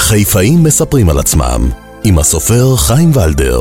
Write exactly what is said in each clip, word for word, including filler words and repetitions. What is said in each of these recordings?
חיפאים מספרים על עצמם, עם הסופר חיים ולדר.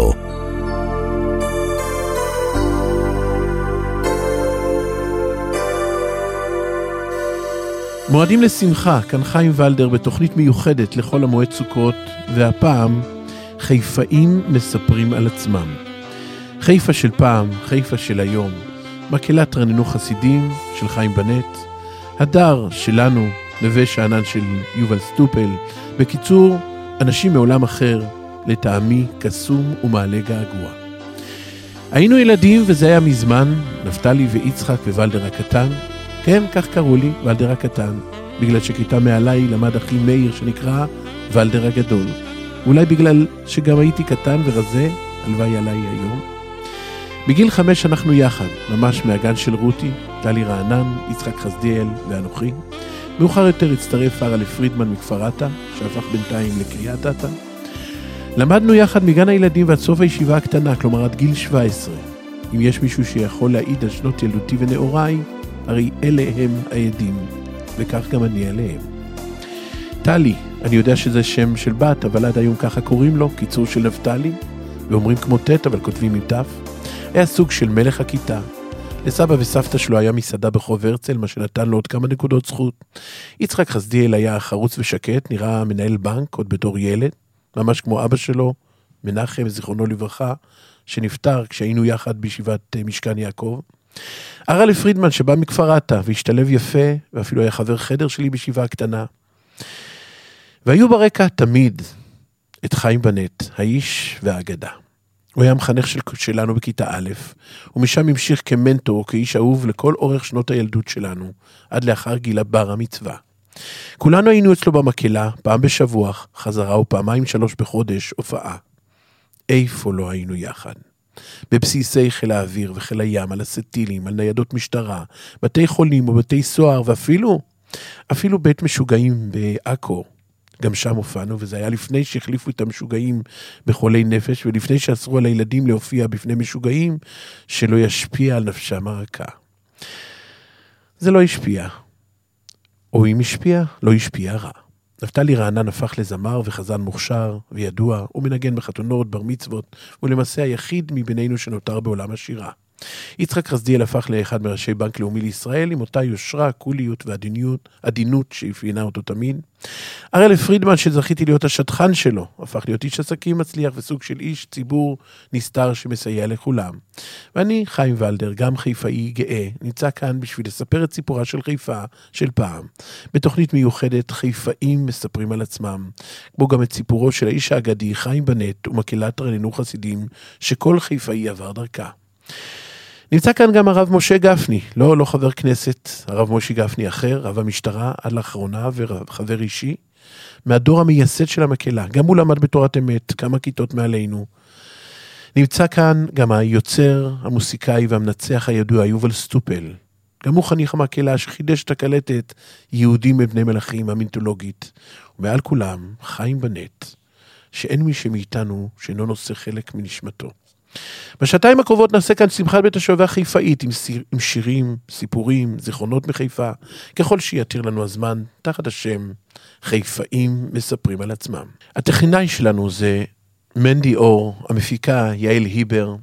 מועדים לשמחה, כאן חיים ולדר בתוכנית מיוחדת לחול המועד סוכות, והפעם חיפאים מספרים על עצמם. חיפה של פעם, חיפה של היום, מקהלת רננו חסידים של חיים בנט, הדר שלנו, נווה שאנן של יובל סטופל, בקיצור, אנשים מעולם אחר, לטעמי קסום ומעלה געגוע. היינו ילדים וזה היה מזמן, נפתלי ויצחק וולדר הקטן, כן, כך קראו לי, ולדר הקטן, בגלל שכיתה מעליי למד אחי מאיר שנקרא ולדר הגדול. אולי בגלל שגם הייתי קטן ורזה, הלוואי עליי היום. בגיל חמש אנחנו יחד, ממש מהגן של רותי, טלי רענן, יצחק חסדיאל ואנוכי. מאוחר יותר הצטרף הרלה פרידמן מכפר אתא, שהפך בינתיים לקריית אתא. למדנו יחד מגן הילדים ועד סוף הישיבה הקטנה, כלומר עד גיל שבע עשרה. אם יש מישהו שיכול להעיד על שנות ילדותי ונעוריי, הרי אלה הם העדים, וכך גם אני עליהם. טלי, אני יודע שזה שם של בת, אבל עד היום ככה קוראים לו, קיצור של נפתלי, ואומרים כמו תת, אבל כותבים עם תף. היה סוג של מלך הכיתה. לסבא וסבתא שלו היה מסעדה בחוב הרצל, מה שנתן לו עוד כמה נקודות זכות. יצחק חסדיאל היה חרוץ ושקט, נראה מנהל בנק, עוד בתור ילד, ממש כמו אבא שלו, מנחם, זיכרונו לברכה, שנפטר כשהיינו יחד בישיבת משכן יעקב. הרלה פרידמן שבא מכפר אתא והשתלב יפה, ואפילו היה חבר חדר שלי בישיבה הקטנה. והיו ברקע תמיד את חיים בנט, האיש והאגדה. הוא היה מחנך של, שלנו בכיתה א', ומשם המשיך כמנטור, כאיש אהוב לכל אורך שנות הילדות שלנו, עד לאחר גיל בר המצווה. כולנו היינו אצלו במקהלה, פעם בשבוע, חזרה ופעמיים שלוש בחודש, הופעה. איפה לא היינו יחד? בבסיסי חיל האוויר וחיל הים, על הסטילים, על ניידות משטרה, בתי חולים ובתי סוהר, ואפילו, אפילו בית משוגעים בעכו. גם שם הופענו, וזה היה לפני שהחליפו את המשוגעים בחולי נפש, ולפני שאסרו על הילדים להופיע בפני משוגעים, שלא ישפיע על נפשם הרכה. זה לא השפיע. או אם השפיע, לא השפיע רע. נפתלי רענן הפך לזמר וחזן מוכשר וידוע, הוא מנגן בחתונות, בר מצוות, ולמעשה היחיד מבינינו שנותר בעולם השירה. יצחק חסדיאל הפך לאחד מראשי בנק לאומי לישראל, עם אותה יושרה, קוליות ועדינות, עדינות שהפיינה אותו תמיד. הרלה פרידמן שזכיתי להיות השטחן שלו, הפך להיות איש עסקים מצליח וסוג של איש ציבור נסתר שמסייע לכולם. ואני, חיים ולדר, גם חיפאי גאה, נמצא כאן בשביל לספר את סיפורה של חיפה של פעם. בתוכנית מיוחדת חיפאים מספרים על עצמם, כמו גם את סיפורו של האיש האגדי חיים בנט ומקהלת רננו חסידים, שכל חיפאי עבר דרכה. נמצא כאן גם הרב משה גפני, לא, לא חבר כנסת, הרב משה גפני אחר, רב המשטרה עד לאחרונה וחבר אישי, מהדור המייסד של המקהלה, גם הוא למד בתורת אמת, כמה כיתות מעלינו. נמצא כאן גם היוצר, המוסיקאי והמנצח הידוע, יובל סטופל, גם הוא חניך המקהלה שחידש את הקלטת יהודים בבני מלכים המינתולוגית, ומעל כולם חיים בנט, שאין מי שמאיתנו שאינו נושא חלק מנשמתו. בשעתיים הקרובות נעשה כאן שמחת בית השואבה החיפאית עם, סיר, עם שירים, סיפורים, זיכרונות מחיפה, ככל שיתיר לנו הזמן, תחת השם חיפאים מספרים על עצמם. הטכנאי שלנו זה מנדי אור, המפיקה יעל היבר,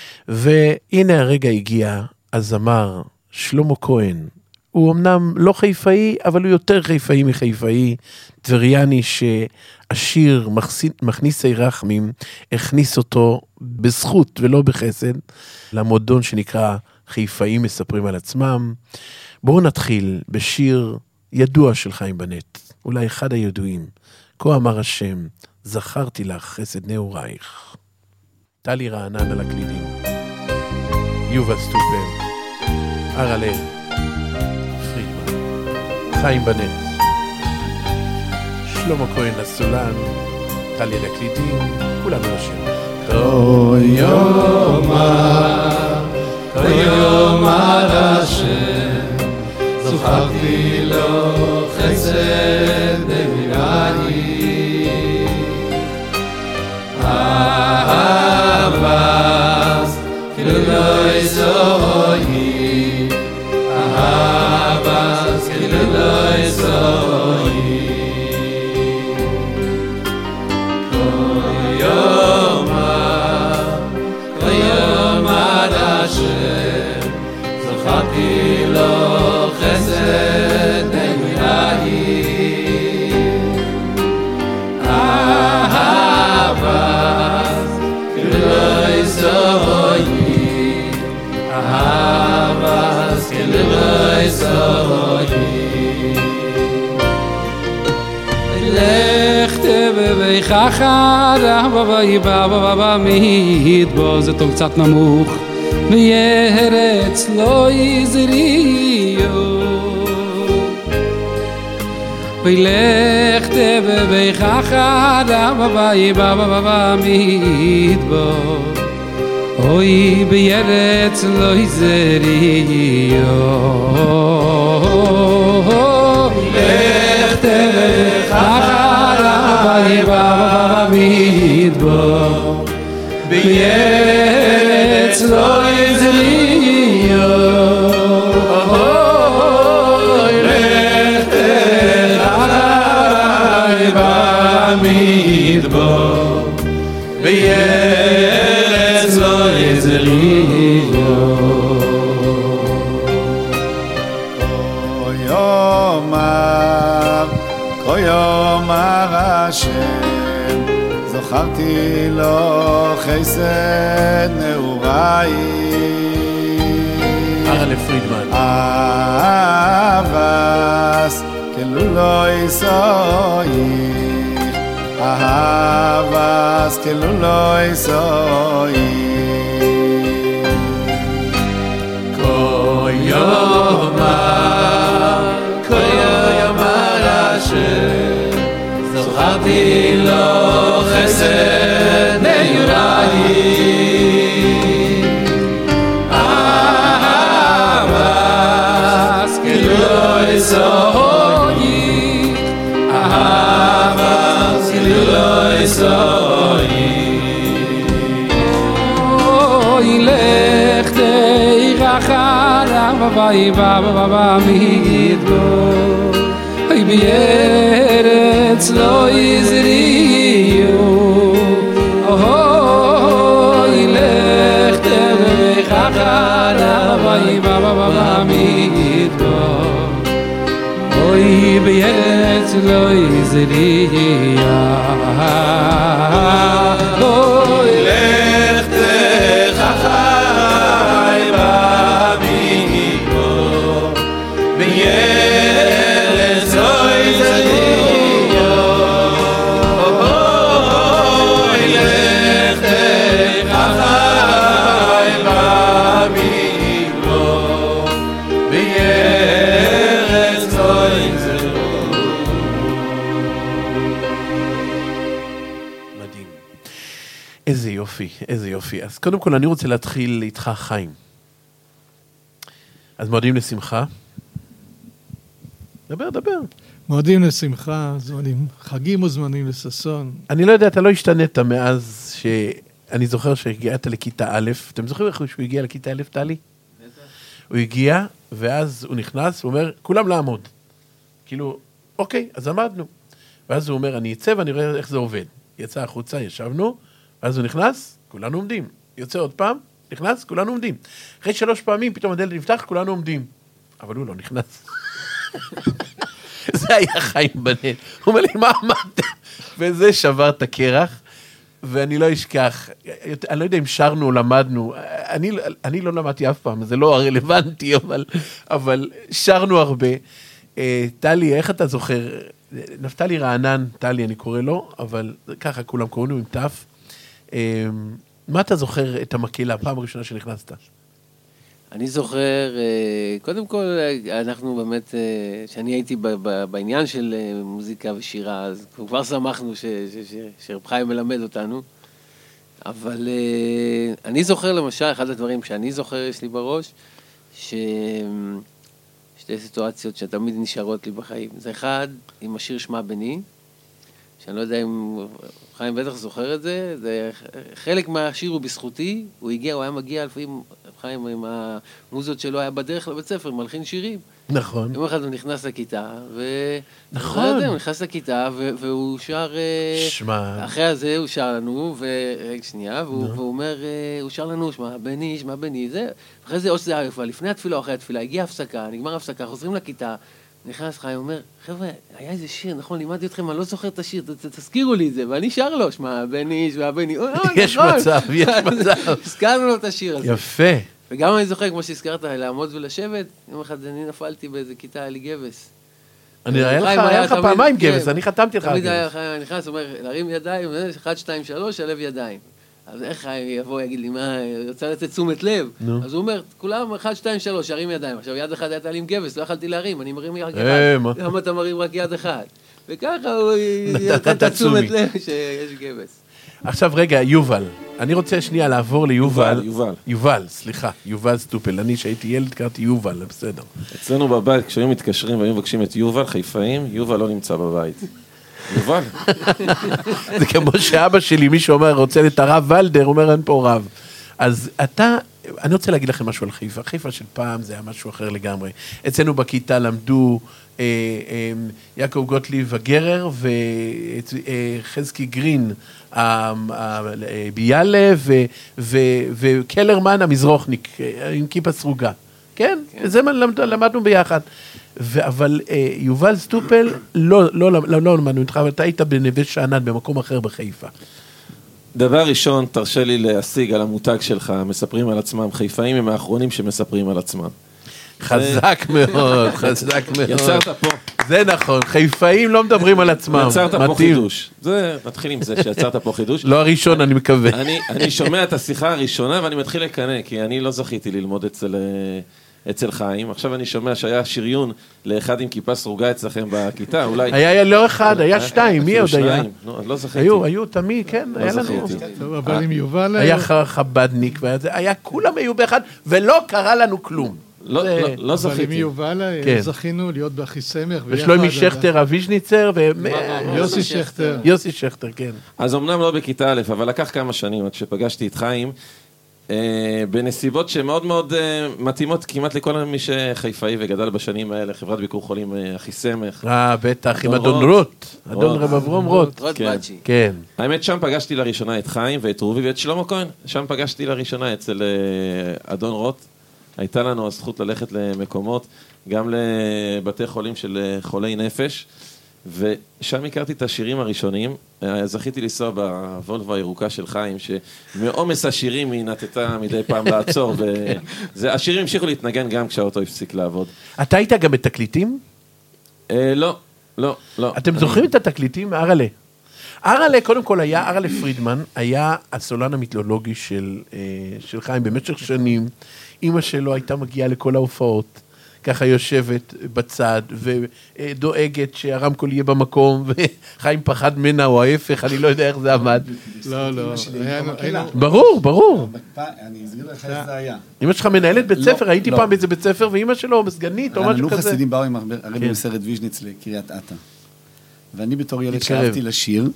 והנה הרגע הגיע הזמר שלמה כהן. הוא אמנם לא חיפאי, אבל הוא יותר חיפאי מחיפאי, טבריאני שהשיר מכניסי רחמים, הכניס אותו בזכות ולא בחסד, למועדון שנקרא חיפאים מספרים על עצמם. בואו נתחיל בשיר ידוע של חיים בנט, אולי אחד הידועים, כה אמר השם, זכרתי לך חסד נעורייך. טלי רענן על הקלידים, יובל סטופל, הרלה חיים בנט, שלמה כהן לסולן, טלי לקלידים, כולנו לשם. כה יאמר, כה יאמר השם, זכרתי לו חסד נעורייך. אהבת כאילו לא יסויי, אהבת כאילו לא יסויי. חחרה בבאי בבא בבא מדבר זה טוב קצת נמוך וירץ לא יזריו וילך תבבי חחרה בבאי בבא בבא מדבר אוי בירץ לא יזריו וילך תבבי חחרה בבאי בבא מדבר בירץ לא יזריו אוי לך תחחרה בבא מדבר בירץ לא יזריו כה יאמר השם זכרתי לו חסד נעוריי הרלה פרידמן אהבס כלו לא יסויך אהבס כלו לא יסויך כה יאמר כה יאמר השם זכרתי לו חסד נעוריי אהבס כלו לא יסויך אהבס כלו לא יסויך אוי לך תחחרה בבאי בבא בבא מדבר אוי בירץ לא יזריו אוי לך תבבי חחרה בבאי בבא בבא מדבר אוי בירץ לא יזריו אוי לך תחחרה בבא מדבר בירץ לא יזריו אוי לך תחחרה בבא מדבר בירץ לא יזריו מדהים. איזה יופי, איזה יופי. אז קודם כל אני רוצה להתחיל איתך חיים. אז מועדים לשמחה. דבר, דבר. מועדים לשמחה, זמנים, חגים וזמנים לששון. אני לא יודע, אתה לא השתנית מאז שאני זוכר שהגעת לכיתה א', אתם זוכרים איך שהוא הגיע לכיתה א', טלי? הוא הגיע, ואז הוא נכנס, הוא אומר, כולם לעמוד. כאילו, אוקיי, אז עמדנו. ואז הוא אומר, אני אצא ואני רואה איך זה עובד. יצא החוצה, ישבנו, ואז הוא נכנס, כולנו עומדים. יוצא עוד פעם, נכנס, כולנו עומדים. אחרי שלוש פעמים, פתאום הדלת נפתח, כולנו עומדים. אבל הוא לא נכנס. זה היה חיים בנט. הוא אומר לי, מה אמרת? וזה שבר את הקרח, ואני לא אשכח. אני לא יודע אם שרנו או למדנו. אני, אני לא למדתי אף פעם, זה לא הרלוונטי, אבל, אבל שרנו הרבה. טלי, איך אתה זוכר? נפתלי רענן, טלי אני קורא לו, אבל ככה כולם קוראים לו עם תף. מה אתה זוכר את המקהלה, הפעם הראשונה שנכנסת? אני זוכר, קודם כל, אנחנו באמת, שאני הייתי בעניין של מוזיקה ושירה, אז כבר שמחנו שרב חיים מלמד אותנו, אבל אני זוכר למשל, אחד הדברים שאני זוכר יש לי בראש, שתי סיטואציות שתמיד נשארות לי בחיים. זה אחד, עם השיר שמע בני, שאני לא יודע אם חיים בטח זוכר את זה, זה חלק מהשיר הוא בזכותי, הוא הגיע, הוא היה מגיע לפעמים, חיים עם המוזות שלו היה בדרך לבית ספר, מלחין שירים. נכון. יום אחד הוא נכנס לכיתה, ו... נכון. הוא נכנס לכיתה, והוא שר... שמע. אחרי הזה הוא שר לנו, ורגע שנייה, והוא אומר, הוא שר לנו, שמע בני, שמע בני, זה. אחרי זה, או שזה היה לפני התפילה או אחרי התפילה, הגיעה הפסקה, נגמר הפסקה, חוזרים לכיתה, נכנס חיים, אומר, חבר'ה, היה איזה שיר, נכון, לימדתי אתכם, אני לא זוכר את השיר, תזכירו לי את זה, ואני שר לו, שמע בני, שמע בני, יש מצב, יש מצב. הזכרנו לו את השיר הזה. יפה. וגם אני זוכר, כמו שהזכרת, לעמוד ולשבת, יום אחד אני נפלתי באיזה כיתה אלי גבס. אני היה לך פעמיים גבס, אני חתמתי לך גבס. תמיד היה חיים נכנס, אומר, להרים ידיים, אחד, שתיים, שלוש, שלב ידיים. אז איך חיים יבוא, יגיד לי, מה, רוצה לתת תשומת לב? אז הוא אומר, כולם, אחד, שתיים, שלוש, ירים ידיים. עכשיו, יד אחד הייתה לי עם גבס, לא יכלתי להרים, אני מרים יד אחד. למה אתה מרים רק יד אחד? וככה הוא נתן את תשומת לב שיש גבס. עכשיו רגע, יובל, אני רוצה שנייה לעבור ליובל. יובל. יובל, סליחה, יובל סטופל. אני שהייתי ילד קראתי יובל, בסדר. אצלנו בבית, כשהיו מתקשרים והיו מבקשים את יובל, חיפאים, יובל לא נמצא בבית. יובל. זה כמו שאבא שלי, מישהו אומר, רוצה את הרב ולדר, אומר, אין פה רב. אז אתה, אני רוצה להגיד לכם משהו על חיפה. חיפה של פעם זה היה משהו אחר לגמרי. אצלנו בכיתה למדו אה, אה, יעקב גוטליב הגרר וחזקי גרין ביאלה וקלרמן המזרוחניק עם כיפה סרוגה. כן? זה למדנו ביחד. אבל יובל סטופל לא למדנו איתך, אבל אתה היית בנווה שאנן במקום אחר בחיפה. דבר ראשון, תרשה לי להשיג על המותג שלך, מספרים על עצמם, חיפאים הם האחרונים שמספרים על עצמם. חזק מאוד, חזק מאוד. יצרת פה. זה נכון, חיפאים לא מדברים על עצמם. יצרת פה חידוש. זה, נתחיל עם זה שיצרת פה חידוש. לא הראשון, אני מקווה. אני שומע את השיחה הראשונה ואני מתחיל לקנא, כי אני לא זכיתי ללמוד אצל... אצל חיים, עכשיו אני שומע שהיה שריון לאחד עם כיפה סרוגה אצלכם בכיתה, אולי... היה לא אחד, היה שתיים, מי עוד היה? לא זכיתי. היו, היו תמיד, כן, היה לנו. אבל עם יובל... היה חבדניק, היה, כולם היו באחד, ולא קרה לנו כלום. לא זכיתי. אבל עם יובל זכינו להיות באחיסמך. ושלומי שכטר אביז'ניצר, יוסי שכטר. יוסי שכטר, כן. אז אמנם לא בכיתה א', אבל לקח כמה שנים עד שפגשתי את חיים, בנסיבות שמאוד מאוד מתאימות כמעט לכל מי שחיפאי וגדל בשנים האלה, חברת ביקור חולים אחיסמך. אה, בטח, עם אדון רוט, אדון רב אברום רוט. רוט בצ'י. כן. האמת, שם פגשתי לראשונה את חיים ואת רובי ואת שלמה כהן, שם פגשתי לראשונה אצל אדון רוט. הייתה לנו הזכות ללכת למקומות, גם לבתי חולים של חולי נפש, ושם הכרתי את השירים הראשונים, זכיתי לנסוע בוולבו הירוקה של חיים, שמעומס השירים היא נתתה מדי פעם לעצור, והשירים המשיכו להתנגן גם כשהאוטו הפסיק לעבוד. אתה היית גם בתקליטים? לא, לא, לא. אתם זוכרים את התקליטים? ארלה. ארלה, קודם כל היה, ארלה פרידמן, היה הסולן המיתולוגי של חיים במשך שנים, אמא שלו הייתה מגיעה לכל ההופעות, ככה יושבת בצד, ודואגת שהרמקול יהיה במקום, וחיים פחד מנה או ההפך, אני לא יודע איך זה עמד. לא, לא. ברור, ברור. אני אסביר לך איך זה היה. אמא שלך מנהלת בית ספר, הייתי פעם באיזה בית ספר, ואמא שלו מסגנית או משהו כזה. לנו חסידים באו עם הרבי מסרט ויז'ניץ לקריית אתא. ואני בתור ילד שאהבתי לשיר,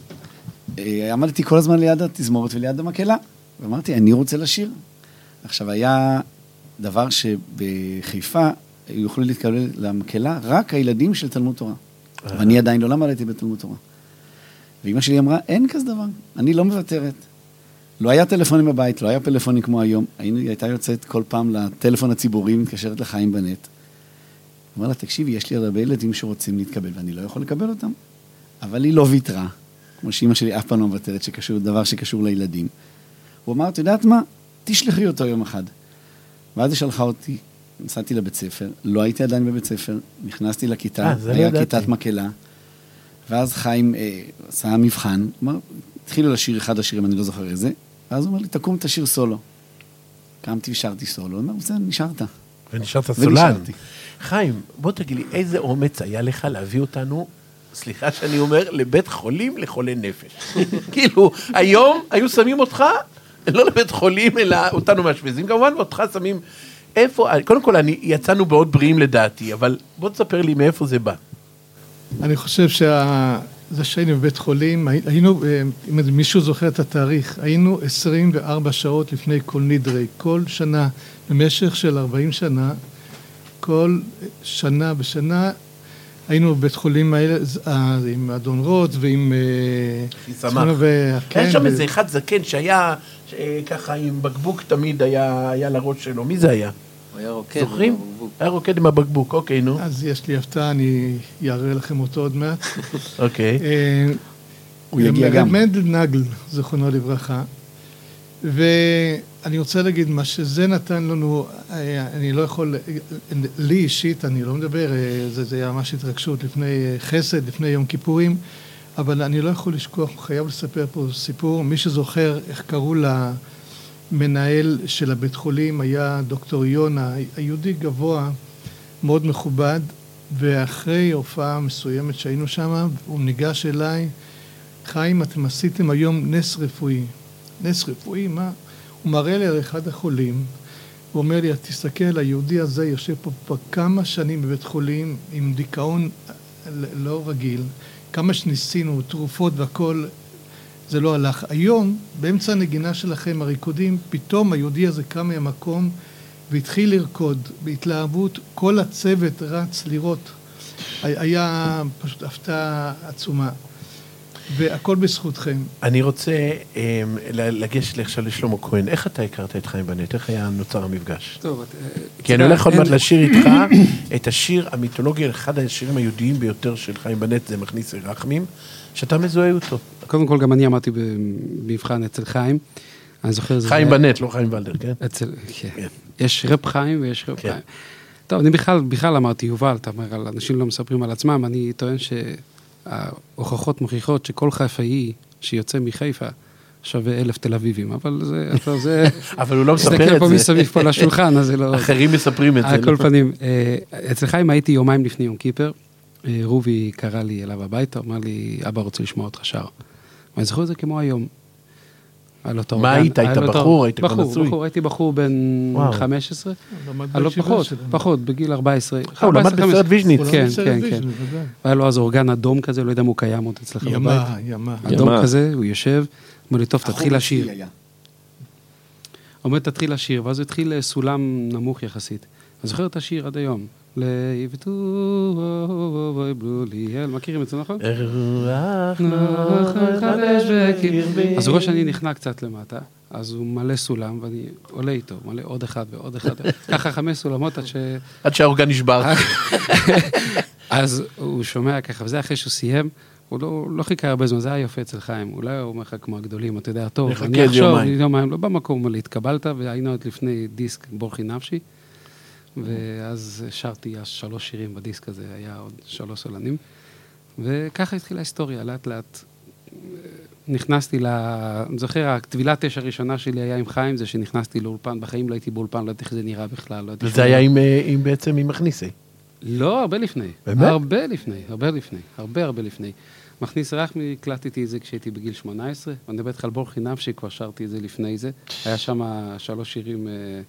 עמדתי כל הזמן ליד התזמורת וליד המקהלה, ואמרתי, אני רוצה לשיר. עכשיו, היה דבר שבחיפה יוכלו להתקבל למקהלה רק הילדים של תלמוד תורה. ואני עדיין לא למדתי בתלמוד תורה. ואמא שלי אמרה, אין כזה דבר, אני לא מוותרת. לא היה טלפונים בבית, לא היה פלאפונים כמו היום. היא הייתה יוצאת כל פעם לטלפון הציבורי, מתקשרת לחיים בנט. אמרה לה, תקשיבי, יש לי הרבה ילדים שרוצים להתקבל, ואני לא יכול לקבל אותם. אבל היא לא ויתרה, כמו שאמא שלי אף פעם לא מוותרת, שקשור, דבר שקשור לילדים. הוא אמר, את יודעת מה? תשלחי אותו יום אחד. ואז היא שלחה אותי, נסעתי לבית ספר, לא הייתי עדיין בבית ספר, נכנסתי לכיתה, היה כיתת מקהלה, ואז חיים אה, עשה מבחן, אמר, התחילו לשיר אחד השירים, אני לא זוכר איזה, ואז הוא אומר לי, תקום תשיר סולו. קמתי ושרתי סולו, הוא אומר, בסדר, נשארת. ונשארת סולן. חיים, בוא תגיד לי, איזה אומץ היה לך להביא אותנו, סליחה שאני אומר, לבית חולים לחולי נפש. כאילו, היום היו שמים אותך, לא לבית חולים, אלא אותנו מאשפזים, כמובן, ואותך שמים, איפה, קודם כל, אני, יצאנו בעוד בריאים לדעתי, אבל בוא תספר לי מאיפה זה בא. אני חושב שזה שהיינו בבית חולים, היינו, אם מישהו זוכר את התאריך, היינו עשרים וארבע שעות לפני כל נדרי, כל שנה, במשך של ארבעים שנה, כל שנה בשנה, היינו בבית חולים האלה, עם אדון רוט ועם... חיסמך. היה שם איזה אחד זקן שהיה ככה עם בקבוק תמיד היה לראש שלו. מי זה היה? הוא היה רוקד. זוכרים? היה רוקד עם הבקבוק, אוקיי, נו. אז יש לי הפתעה, אני יראה לכם אותו עוד מעט. אוקיי. הוא יגיע גם. מנדל נגל, זכרונו לברכה. ואני רוצה להגיד, מה שזה נתן לנו, אני לא יכול, לי אישית, אני לא מדבר, זה, זה היה ממש התרגשות לפני חסד, לפני יום כיפורים, אבל אני לא יכול לשכוח, חייב לספר פה סיפור, מי שזוכר איך קראו למנהל של הבית חולים, היה דוקטור יונה, היהודי גבוה, מאוד מכובד, ואחרי הופעה מסוימת שהיינו שם, הוא ניגש אליי, חיים, אתם עשיתם היום נס רפואי. נס רפואי, מה? הוא מראה לי על אחד החולים, הוא אומר לי, תסתכל, היהודי הזה יושב פה כבר כמה שנים בבית חולים, עם דיכאון לא רגיל, כמה שניסינו, תרופות והכל, זה לא הלך. היום, באמצע הנגינה שלכם, הריקודים, פתאום היהודי הזה קם מהמקום, והתחיל לרקוד בהתלהבות, כל הצוות רץ לראות. היה פשוט הפתעה עצומה. והכל בזכותכם. אני רוצה לגשת עכשיו לשלמה כהן. איך אתה הכרת את חיים בנט? איך היה נוצר המפגש? טוב, כי אני הולך עוד מעט לשיר איתך את השיר המיתולוגי, אחד השירים היהודיים ביותר של חיים בנט, זה מכניס רחמים, שאתה מזוהה אותו. קודם כל, גם אני אמרתי במבחן אצל חיים. אני זוכר... חיים בנט, לא חיים ולדר, כן? אצל... כן. יש רב חיים ויש רב חיים. טוב, אני בכלל, בכלל אמרתי, יובל, אתה אומר, על אנשים לא מספרים על עצמם, אני טוען שההוכחות מוכיחות שכל חיפאי שיוצא מחיפה שווה אלף תל אביבים, אבל זה... זה אבל הוא לא מספר את זה. תסתכל פה מסביב פה לשולחן, אז זה לא... אחרים מספרים את זה. על כל פנים, אצל חיים הייתי יומיים לפני יום כיפר, רובי קרא לי אליו הביתה, אמר לי, אבא רוצה לשמוע אותך שר. ואני זוכר את זה כמו היום. מה היית? היית בחור? היית כבר נשוי? בחור, הייתי בחור בן חמש עשרה. לא פחות, פחות, בגיל ארבע עשרה. הוא למד בסרט ויז'ניץ. כן, כן, כן. והיה לו אז אורגן אדום כזה, לא יודע אם הוא קיים עוד אצלך בבית. ימה, ימה. אדום כזה, הוא יושב, אומר לי, טוב, תתחיל לשיר. אומר, תתחיל לשיר, ואז הוא התחיל סולם נמוך יחסית. אני זוכר את השיר עד היום. ליבטו בלוליאל, מכירים את זה, נכון? אז ראש אני נכנע קצת למטה, אז הוא מלא סולם, ואני עולה איתו, מלא עוד אחד ועוד אחד, ככה חמש סולמות עד ש... עד שהאורגן נשבר. אז הוא שומע ככה, וזה אחרי שהוא סיים, הוא לא חיכה הרבה זמן, זה היה יפה אצל חיים, אולי הוא אומר לך כמו הגדולים, אתה יודע, טוב, אני אחשוב, יומיים, לא במקום, אבל התקבלת, והיינו עוד לפני דיסק בורחי נפשי, ואז שרתי שלוש שירים בדיסק הזה, היה עוד שלוש סולנים, וככה התחילה ההיסטוריה, לאט לאט נכנסתי ל... אני זוכר, הטבילת אש הראשונה שלי היה עם חיים, זה שנכנסתי לאולפן, בחיים לא הייתי באולפן, לא יודעת איך זה נראה בכלל. וזה היה עם, עם בעצם עם מכניסי? לא, הרבה לפני. באמת? הרבה לפני, הרבה לפני, הרבה הרבה לפני. מכניס רחמי, הקלטתי את זה כשהייתי בגיל שמונה עשרה, ואני מדבר איתך על בורחי נפשי, כבר שרתי את זה לפני זה. היה שם שלוש שירים...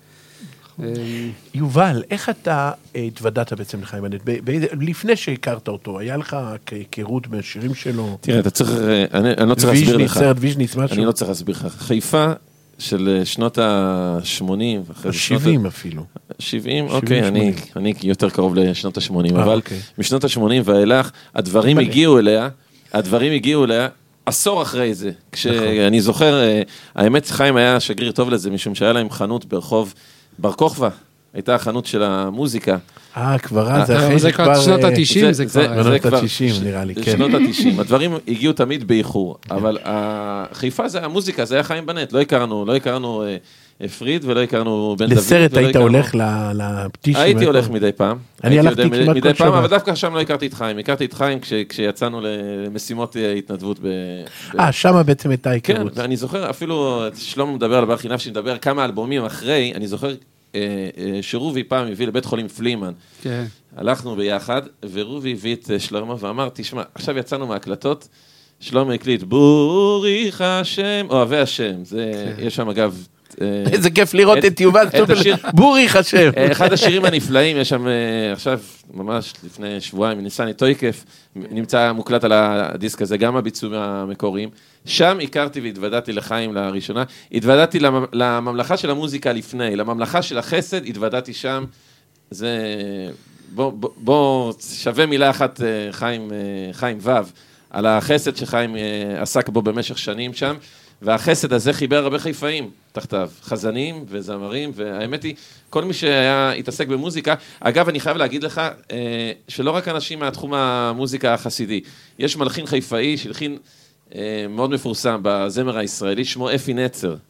יובל, איך אתה התוודעת בעצם לחיים בנט? לפני שהכרת אותו, היה לך היכרות בשירים שלו? תראה, אתה צריך, אני לא צריך להסביר לך. סרט ויז'ניץ, משהו? אני לא צריך להסביר לך. חיפה של שנות ה-שמונים. ה-שבעים אפילו. שבעים, אוקיי, אני יותר קרוב לשנות ה-שמונים, אבל משנות ה-שמונים ואילך, הדברים הגיעו אליה, הדברים הגיעו אליה, עשור אחרי זה. כשאני זוכר, האמת חיים היה שגריר טוב לזה, משום שהיה להם חנות ברחוב בר כוכבא, הייתה החנות של המוזיקה. אה, כבר אז, זה כבר שנות ה-תשעים, זה כבר שנות ה-תשעים, נראה לי, כן. שנות ה-תשעים, הדברים הגיעו תמיד באיחור, אבל חיפה זה המוזיקה, זה היה חיים בנט, לא הכרנו, לא הכרנו פריד ולא הכרנו בן דוד. לסרט היית הולך לפטישים? הייתי הולך מדי פעם. אני הלכתי כמעט כל שבת. אבל דווקא שם לא הכרתי את חיים, הכרתי את חיים כשיצאנו למשימות התנדבות. אה, שם בעצם הייתה היכרות. כן, ואני זוכר, אפילו שלמה מדבר על ברכי נפשי, מדבר כמה אלבומים אחרי, אני זוכר שרובי פעם הביא לבית חולים פלימן. כן. הלכנו ביחד, ורובי הביא את שלמה ואמר, תשמע, עכשיו יצאנו מהקלטות, שלמה הקליט, בוריך השם, אוהבי השם. יש שם אגב... איזה כיף לראות את יובל סטופל, בוריך השם. אחד השירים הנפלאים, יש שם עכשיו, ממש לפני שבועיים, ניסני טויקף, נמצא מוקלט על הדיסק הזה, גם הביצועים המקוריים. שם הכרתי והתוודעתי לחיים לראשונה, התוודעתי לממלכה של המוזיקה לפני, לממלכה של החסד, התוודעתי שם, זה, בוא, שווה מילה אחת חיים, חיים וו, על החסד שחיים עסק בו במשך שנים שם, והחסד הזה חיבר הרבה חיפאים תחתיו, חזנים וזמרים, והאמת היא, כל מי שהיה התעסק במוזיקה, אגב, אני חייב להגיד לך, שלא רק אנשים מהתחום המוזיקה החסידי, יש מלחין חיפאי, שהלחין מאוד מפורסם בזמר הישראלי, שמו אפי נצר.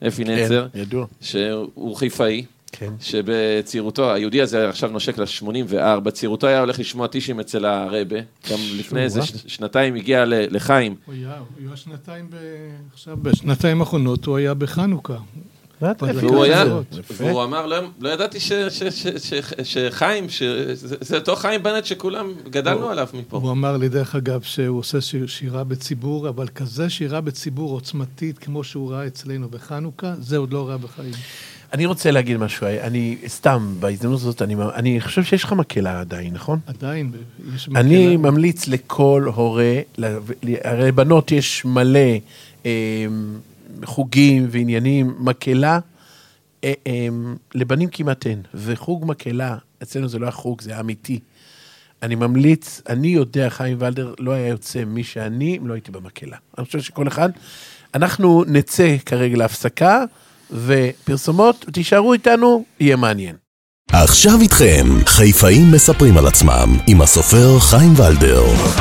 אפי נצר, כן, ידוע. שהוא חיפאי, כן. שבצעירותו, היהודי הזה עכשיו נושק ל-שמונים וארבע, בצעירותו היה הולך לשמוע טישים אצל הרבה, גם לפני איזה שנתיים הגיע לחיים. הוא היה, הוא היה שנתיים, עכשיו בשנתיים האחרונות הוא היה בחנוכה. והוא היה, והוא אמר, לא ידעתי שחיים, זה אותו חיים בנט שכולם גדלנו עליו מפה. הוא אמר לי דרך אגב שהוא עושה שירה בציבור, אבל כזה שירה בציבור עוצמתית כמו שהוא ראה אצלנו בחנוכה, זה עוד לא ראה בחיים. אני רוצה להגיד משהו, אני סתם, בהזדמנות הזאת, אני, אני חושב שיש לך מקהלה עדיין, נכון? עדיין, יש מקהלה. אני ממליץ לכל הורה, הרי בנות יש מלא אה, חוגים ועניינים, מקהלה, אה, אה, לבנים כמעט אין, וחוג מקהלה, אצלנו זה לא החוג, זה אמיתי. אני ממליץ, אני יודע, חיים ולדר לא היה יוצא מי שאני, אם לא הייתי במקהלה. אני חושב שכל אחד, אנחנו נצא כרגע להפסקה, ופרסומות, תישארו איתנו, יהיה מעניין. עכשיו איתכם, חיפאים מספרים על עצמם, עם הסופר חיים ולדר.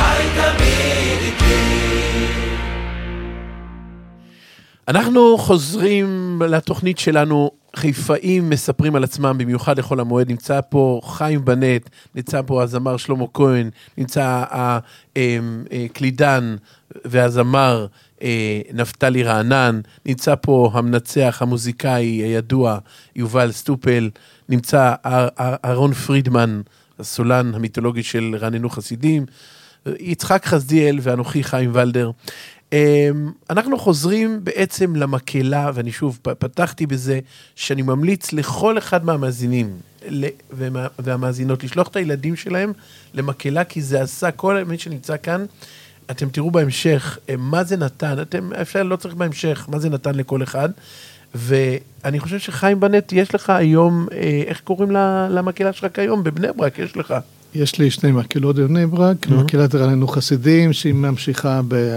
אנחנו חוזרים לתוכנית שלנו, חיפאים מספרים על עצמם, במיוחד לכל המועד, נמצא פה חיים בנט, נמצא פה הזמר שלמה כהן, נמצא הקלידן והזמר נפתלי רענן, נמצא פה המנצח המוזיקאי הידוע יובל סטופל, נמצא אהרון פרידמן, הסולן המיתולוגי של רעננו חסידים, יצחק חסדיאל ואנוכי חיים ולדר. אנחנו חוזרים בעצם למקהלה, ואני שוב פתחתי בזה, שאני ממליץ לכל אחד מהמאזינים והמאזינות לשלוח את הילדים שלהם למקהלה, כי זה עשה כל מי שנמצא כאן, אתם תראו בהמשך מה זה נתן, אתם אפשר לא צריך בהמשך, מה זה נתן לכל אחד, ואני חושב שחיים בנט, יש לך היום, איך קוראים למקהלה שלך כיום? בבני ברק יש לך. יש לי שני מקהלות בבני ברק, מקהלת רעננו חסידים, שהיא ממשיכה,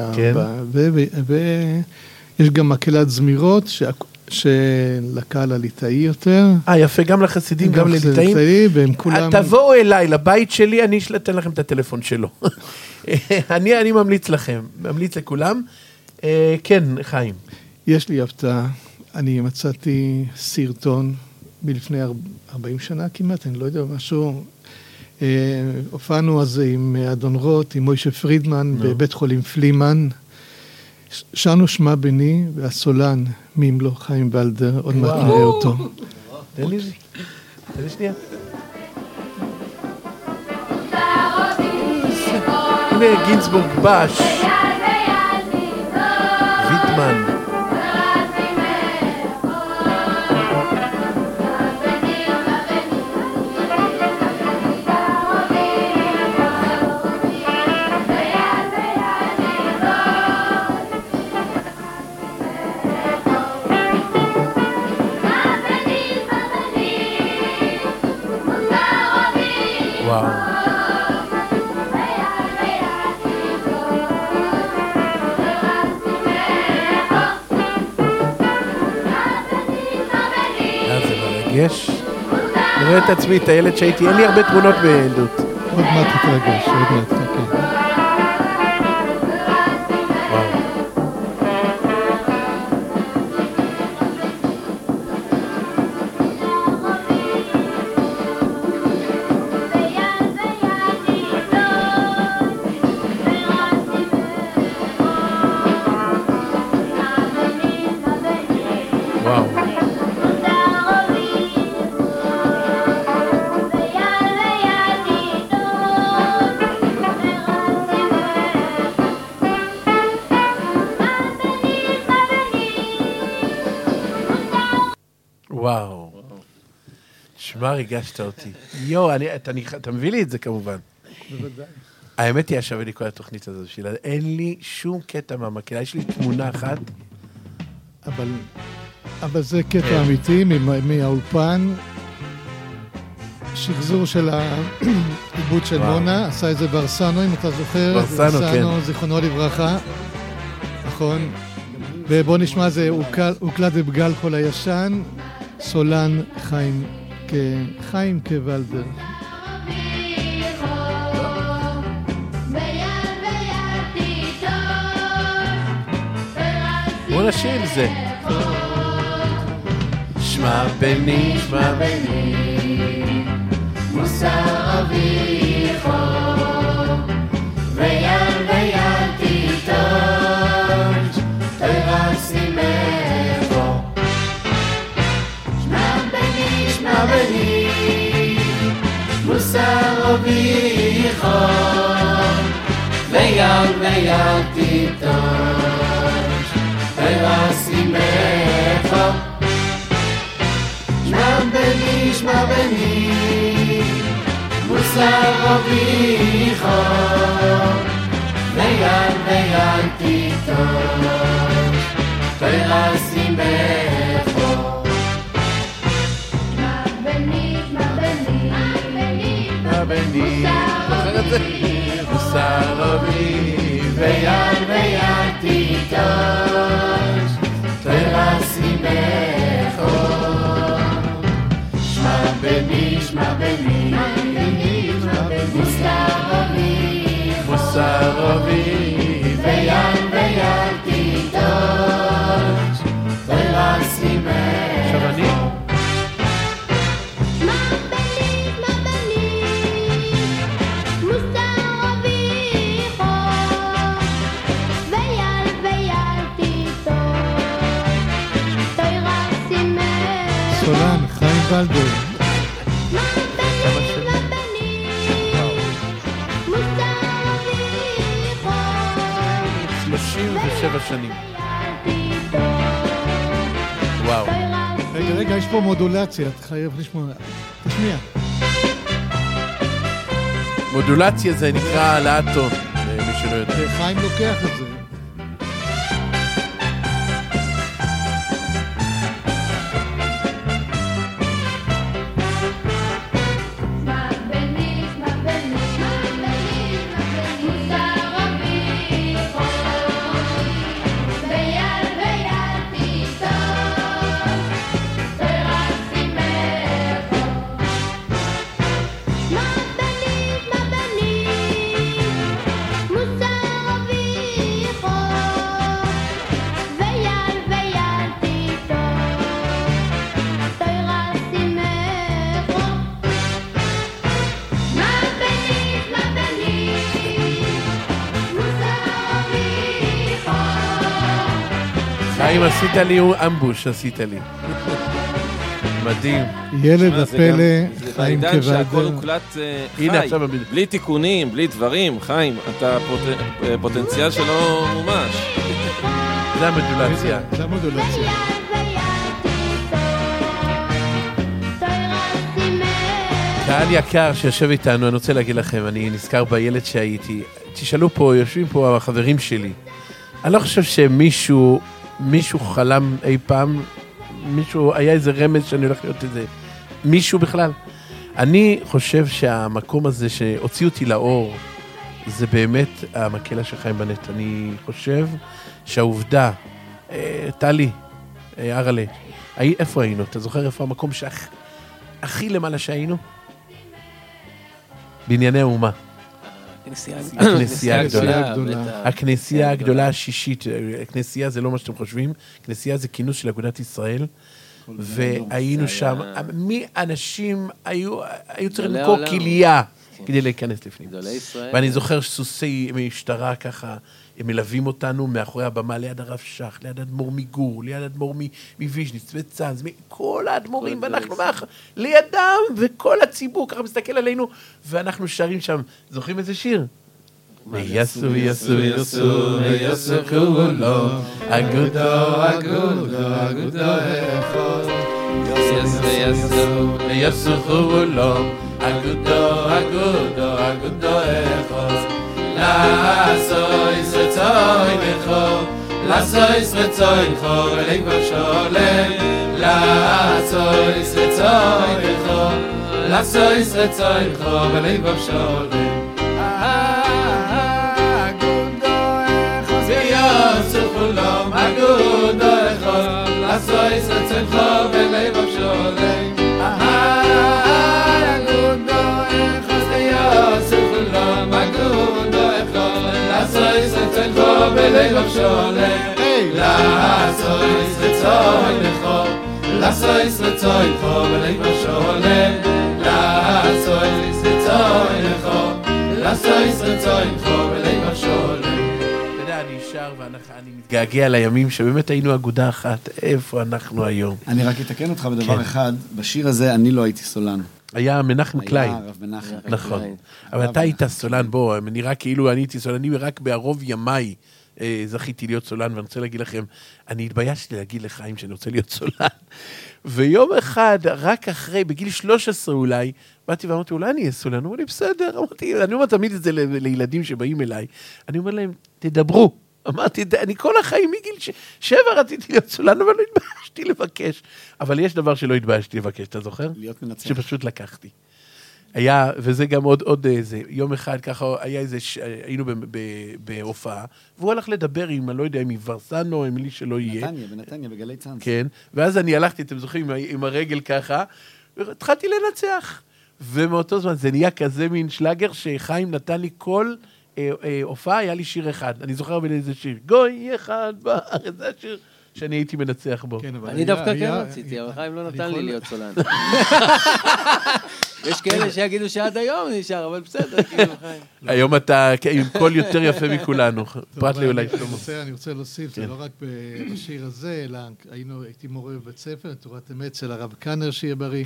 ויש גם מקהלת זמירות, שלקהל הליטאי יותר. אה, יפה, גם לחסידים, גם לליטאים. והם כולם... תבואו אליי, לבית שלי, אני אתן לכם את הטלפון שלו. אני, אני ממליץ לכם, ממליץ לכולם. כן, חיים. יש לי הפתעה, אני מצאתי סרטון מלפני ארבעים שנה כמעט, אני לא יודע, משהו... הופענו אז עם אדון רוט, עם מוישה פרידמן, בבית חולים פלימן. שרנו שמע בני, והסולן, מי אם לא חיים ולדר, עוד מעט נראה אותו. תן לי, תן לי שנייה. הנה גינסבורג בש, ויטמן. יש? אני רואה את עצמי, את הילד שהייתי, אין לי הרבה תמונות בילדות. עוד מעט תתרגש, עוד מעט, כן. וואו. שמע, ריגשת אותי. יו, אתה מביא לי את זה כמובן. בוודאי. האמת היא, שווה לי כל התוכנית הזאת שלה. אין לי שום קטע מהמקהלה, יש לי תמונה אחת. אבל, אבל זה קטע אמיתי מהאולפן. שחזור של העיבוד של מונה, עשה איזה ברסנו, אם אתה זוכר. ברסנו, כן. זיכרונו לברכה. נכון. ובוא נשמע, זה הוקלט בגל כל הישן. סולן חיים, חיים כוולדר. בוא נשאיר עם זה. שמע בני, שמע בני, מוסר אביך, ויל ויל תיטוש, תרסי מבוא. שמע בני, שמע בני, מוסר אביך, ויל ויל תיטוש, תרסי מבוא. שמע בני, שמע בני, מוסר אביך, ויל ויל תיטוש, תרסי מבוא. שמע בני, שמע בני, שמע בני, זוכר את זה? מוסר אבי, ויל ויל תיטוש, תרסי מבוא. שמע בני, שמע בני, מוסר אבי, מוסר אבי, ויל ויל תיטוש, תרסי מבוא. עכשיו אני. שמע בני, שמע בני, מוסר אביך, ויל ויל תיטוש, תרסי מבוא. סולן, חיים ולדר. שלושים ושבע שנים. וואו. רגע, רגע, יש פה מודולציה, אתה חייב לשמוע. תשמיע. מודולציה זה נקרא העלאת טון, מי שלא יודע. חיים לוקח את זה. חיים, עשית לי אמבוש, עשית לי. מדהים. ילד הפלא, חיים כבלדר. זה הכל כבלדר. הוקלט חי, הנה עכשיו במילים. בלי תיקונים, בלי דברים. חיים, אתה פוט- פוטנציאל שלא מומש. זה המודולציה. זה המודולציה. קהל יקר שיושב איתנו, אני רוצה להגיד לכם, אני נזכר בילד שהייתי. תשאלו פה, יושבים פה החברים שלי. אני לא חושב שמישהו, מישהו חלם אי פעם, מישהו, היה איזה רמז שאני הולך להיות איזה, מישהו בכלל. אני חושב שהמקום הזה שהוציא אותי לאור, זה באמת המקהלה של חיים בנט. אני חושב שהעובדה, אה, טלי, אה, ארלה, הי, איפה היינו? אתה זוכר איפה המקום שהכי הכי למעלה שהיינו? בענייני האומה. הכנסייה הגדולה. הכנסייה הגדולה השישית. הכנסייה זה לא מה שאתם חושבים. הכנסייה זה כינוס של אגודת ישראל. והיינו שם. מי אנשים היו צריכים למכור כליה כדי להיכנס לפנים. ואני זוכר שסוסי משטרה ככה, הם מלווים אותנו מאחורי הבמה ליד הרב שח, ליד אדמו"ר מגור, ליד אדמו"ר מוויז'ניץ וצאנז, כל האדמו"רים, ואנחנו לידם, וכל הציבור ככה מסתכל עלינו, ואנחנו שרים שם. זוכרים איזה שיר? ויסו, יסו, יסו, ויסו כולו, אגודו, אגודו, אגודו אחד. יסו, יסו, ויסו כולו, אגודו, אגודו, אגודו אחד. לעשויס רצוי בכו, לעשויס רצוי בכו, ולגבר שולם. לעשויס רצוי בכו, לעשויס רצוי בכו, ולגבר שולם. כולם אגודו אחד, לעשויס רצוי בכו, ולגבר שולם. אגודו אחד, יוסף כולם אגודו אחד, לעשויס רצוי בכו, ולגבר שולם. לעשויס רצוי בכו, לעשויס רצוינכו בלב השולם, לעשויס רצוינכו, לעשויס רצוינכו בלב השולם. אתה יודע, אני שר ואני מתגעגע לימים שבאמת היינו אגודה אחת, איפה אנחנו היום? אני רק אתקן אותך בדבר אחד, בשיר הזה אני לא הייתי סולן. היה מנחם קליין. היה הרב מנחם. נכון. אבל אתה היית סולן, בוא, נראה כאילו אני הייתי סולן, אני רק בערוב ימיי זכיתי להיות סולן, ואני רוצה להגיד לכם, אני התביישתי להגיד לחיים שאני רוצה להיות סולן, ויום אחד, רק אחרי, בגיל שלוש עשרה אולי, באתי ואמרתי, אולי אני אהיה סולן, אמרו לי, בסדר, אמרתי, אני אומר תמיד את זה לילדים שבאים אליי, אני אומר להם, תדברו, אמרתי, אני כל החיים מגיל ש... שבע רציתי להיות סולן, אבל לא התביישתי לבקש, אבל יש דבר שלא התביישתי לבקש, אתה זוכר? להיות מנצח. שפשוט לקחתי. היה, וזה גם עוד, עוד איזה, יום אחד ככה, היה איזה, היינו בהופעה, והוא הלך לדבר עם, אני לא יודע, עם ורסנו, עם מי שלא יהיה. נתניה, בנתניה, בגלי צאנז. כן, ואז אני הלכתי, אתם זוכרים, עם, עם הרגל ככה, והתחלתי לנצח. ומאותו זמן, זה נהיה כזה מין שלאגר, שחיים נתן לי כל אה, אה, הופעה, היה לי שיר אחד. אני זוכר בין איזה שיר, גוי אחד בארץ, זה השיר שאני הייתי מנצח בו. אני דווקא כן רציתי, אבל חיים לא נתן לי להיות סולן. יש כאלה שיגידו שעד היום נשאר, אבל בסדר, כאילו, חיים. היום אתה עם קול יותר יפה מכולנו, פרט לי אולי שלמה. אני רוצה להוסיף, זה לא רק בשיר הזה, אלא הייתי מורה בבית ספר, תורת אמת של הרב קאנר, שיהיה בריא.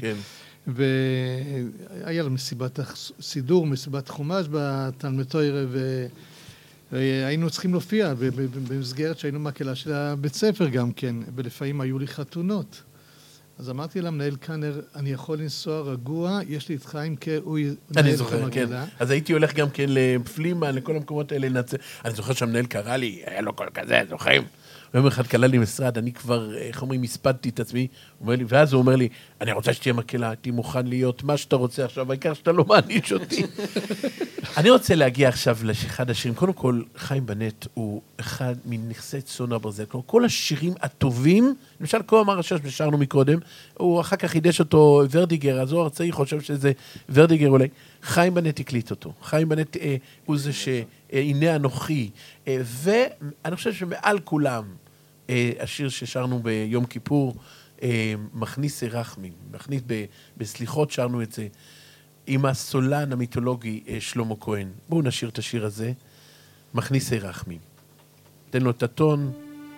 והיה לו מסיבת סידור, מסיבת חומש בתלמוד תורה, והיינו צריכים להופיע במסגרת שהיינו מקהלה של הבית ספר גם כן, ולפעמים היו לי חתונות. אז אמרתי למנהל קאנר, אני יכול לנסוע רגוע, יש לי את חיים כהוא אני זוכר, כן. אז הייתי הולך גם כן לפלימה, לכל המקומות האלה לנצח. אני זוכר שהמנהל קרא לי, היה לו כל כזה, זוכרים? יום אחד קלה לי משרד, אני כבר, איך אומרים, הספדתי את עצמי, ואז הוא אומר לי, אני רוצה שתהיה מקהלה, הייתי מוכן להיות מה שאתה רוצה עכשיו, העיקר שאתה לא מעניש אותי. אני רוצה להגיע עכשיו לאחד השירים. קודם כל, חיים בנט הוא אחד מנכסי צאן הברזל. כל השירים הטובים, למשל, כה אמר השש ששרנו מקודם, הוא אחר כך חידש אותו ורדיגר, הזוהר הצעיר חושב שזה ורדיגר אולי. חיים בנט הקליט אותו. חיים בנט אה, הוא זה שהנה אנוכי. אה, ואני חושב שמעל כולם, אה, השיר ששרנו ביום כיפור, אה, מכניס רחמים. מכניס ב, בסליחות שרנו את זה. עם הסולן המיתולוגי שלמה כהן. בואו נשיר את השיר הזה, מכניסי רחמים. תן לו את הטון.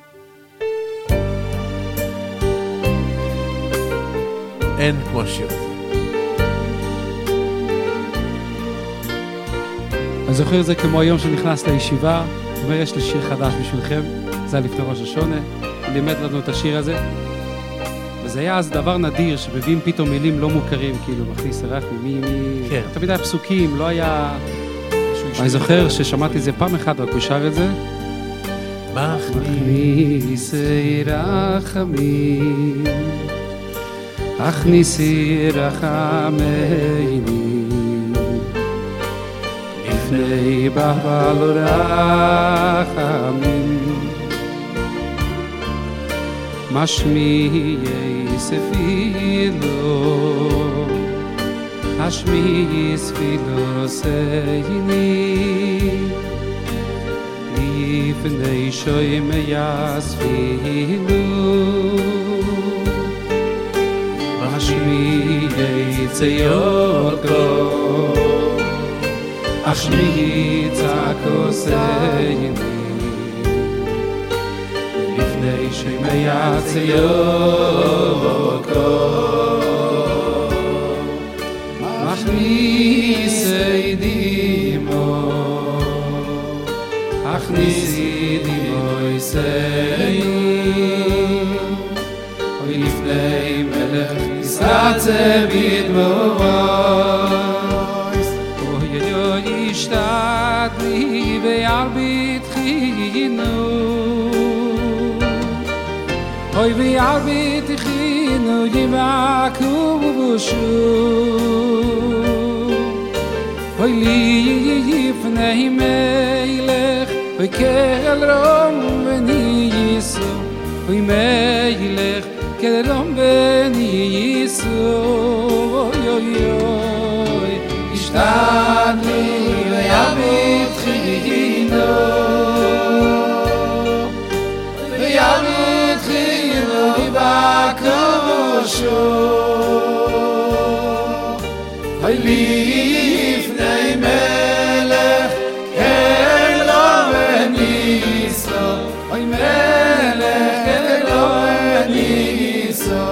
אין כמו השיר הזה. אני זוכר את זה כמו היום שנכנס לישיבה, אומר יש לי שיר חדש בשבילכם, זה היה לפני ראש השונה, הוא לימד לנו את השיר הזה. וזה היה אז דבר נדיר, שמביאים פתאום מילים לא מוכרים, כאילו, מכניס רחמים, מי, מי... כן. תמיד היה פסוקים, לא היה... אני זוכר ששמעתי את זה פעם אחת, רק הוא שר את זה. מכניסי רחמים, הכניסי רחמני, לפני בעל רחמים. משמיעי ספילו, השמיעי ספילו סייני, לפני שומע ספילו, משמיעי ציוקו, השמיעי צעקו סייני, לפני שומע ציוקו, מכניסי דימו, הכניסי דימו יסייני, אוי לפני מלך יסרצה בדמויס, אוי אוי ישתת לי וירבית חינו, אוי וירבית חינו יבעקו בושו, אוי לי יפני מלך, אוי כל רום וניסו, אוי מלך כל רום וניסו, אוי אוי אוי ישתת לי וירבית חינו, וירבית חינו יבעקו שור אוי לפני מלך אלו וניסו אוי מלך אלו וניסו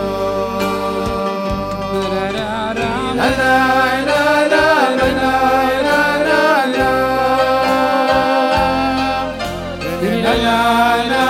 לה לה לה לה לה לה לה לה לה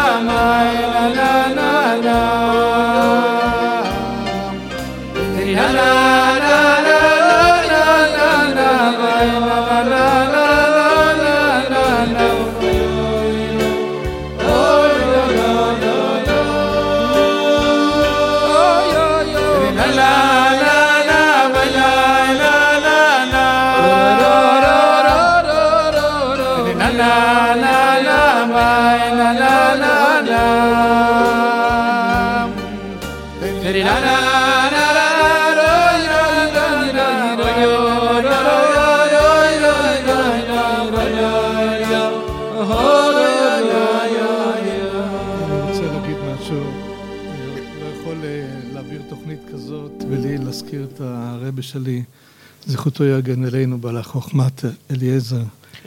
להזכיר את הרבי שלי, זכותו יגן אלינו בעל החוכמת אליעזר.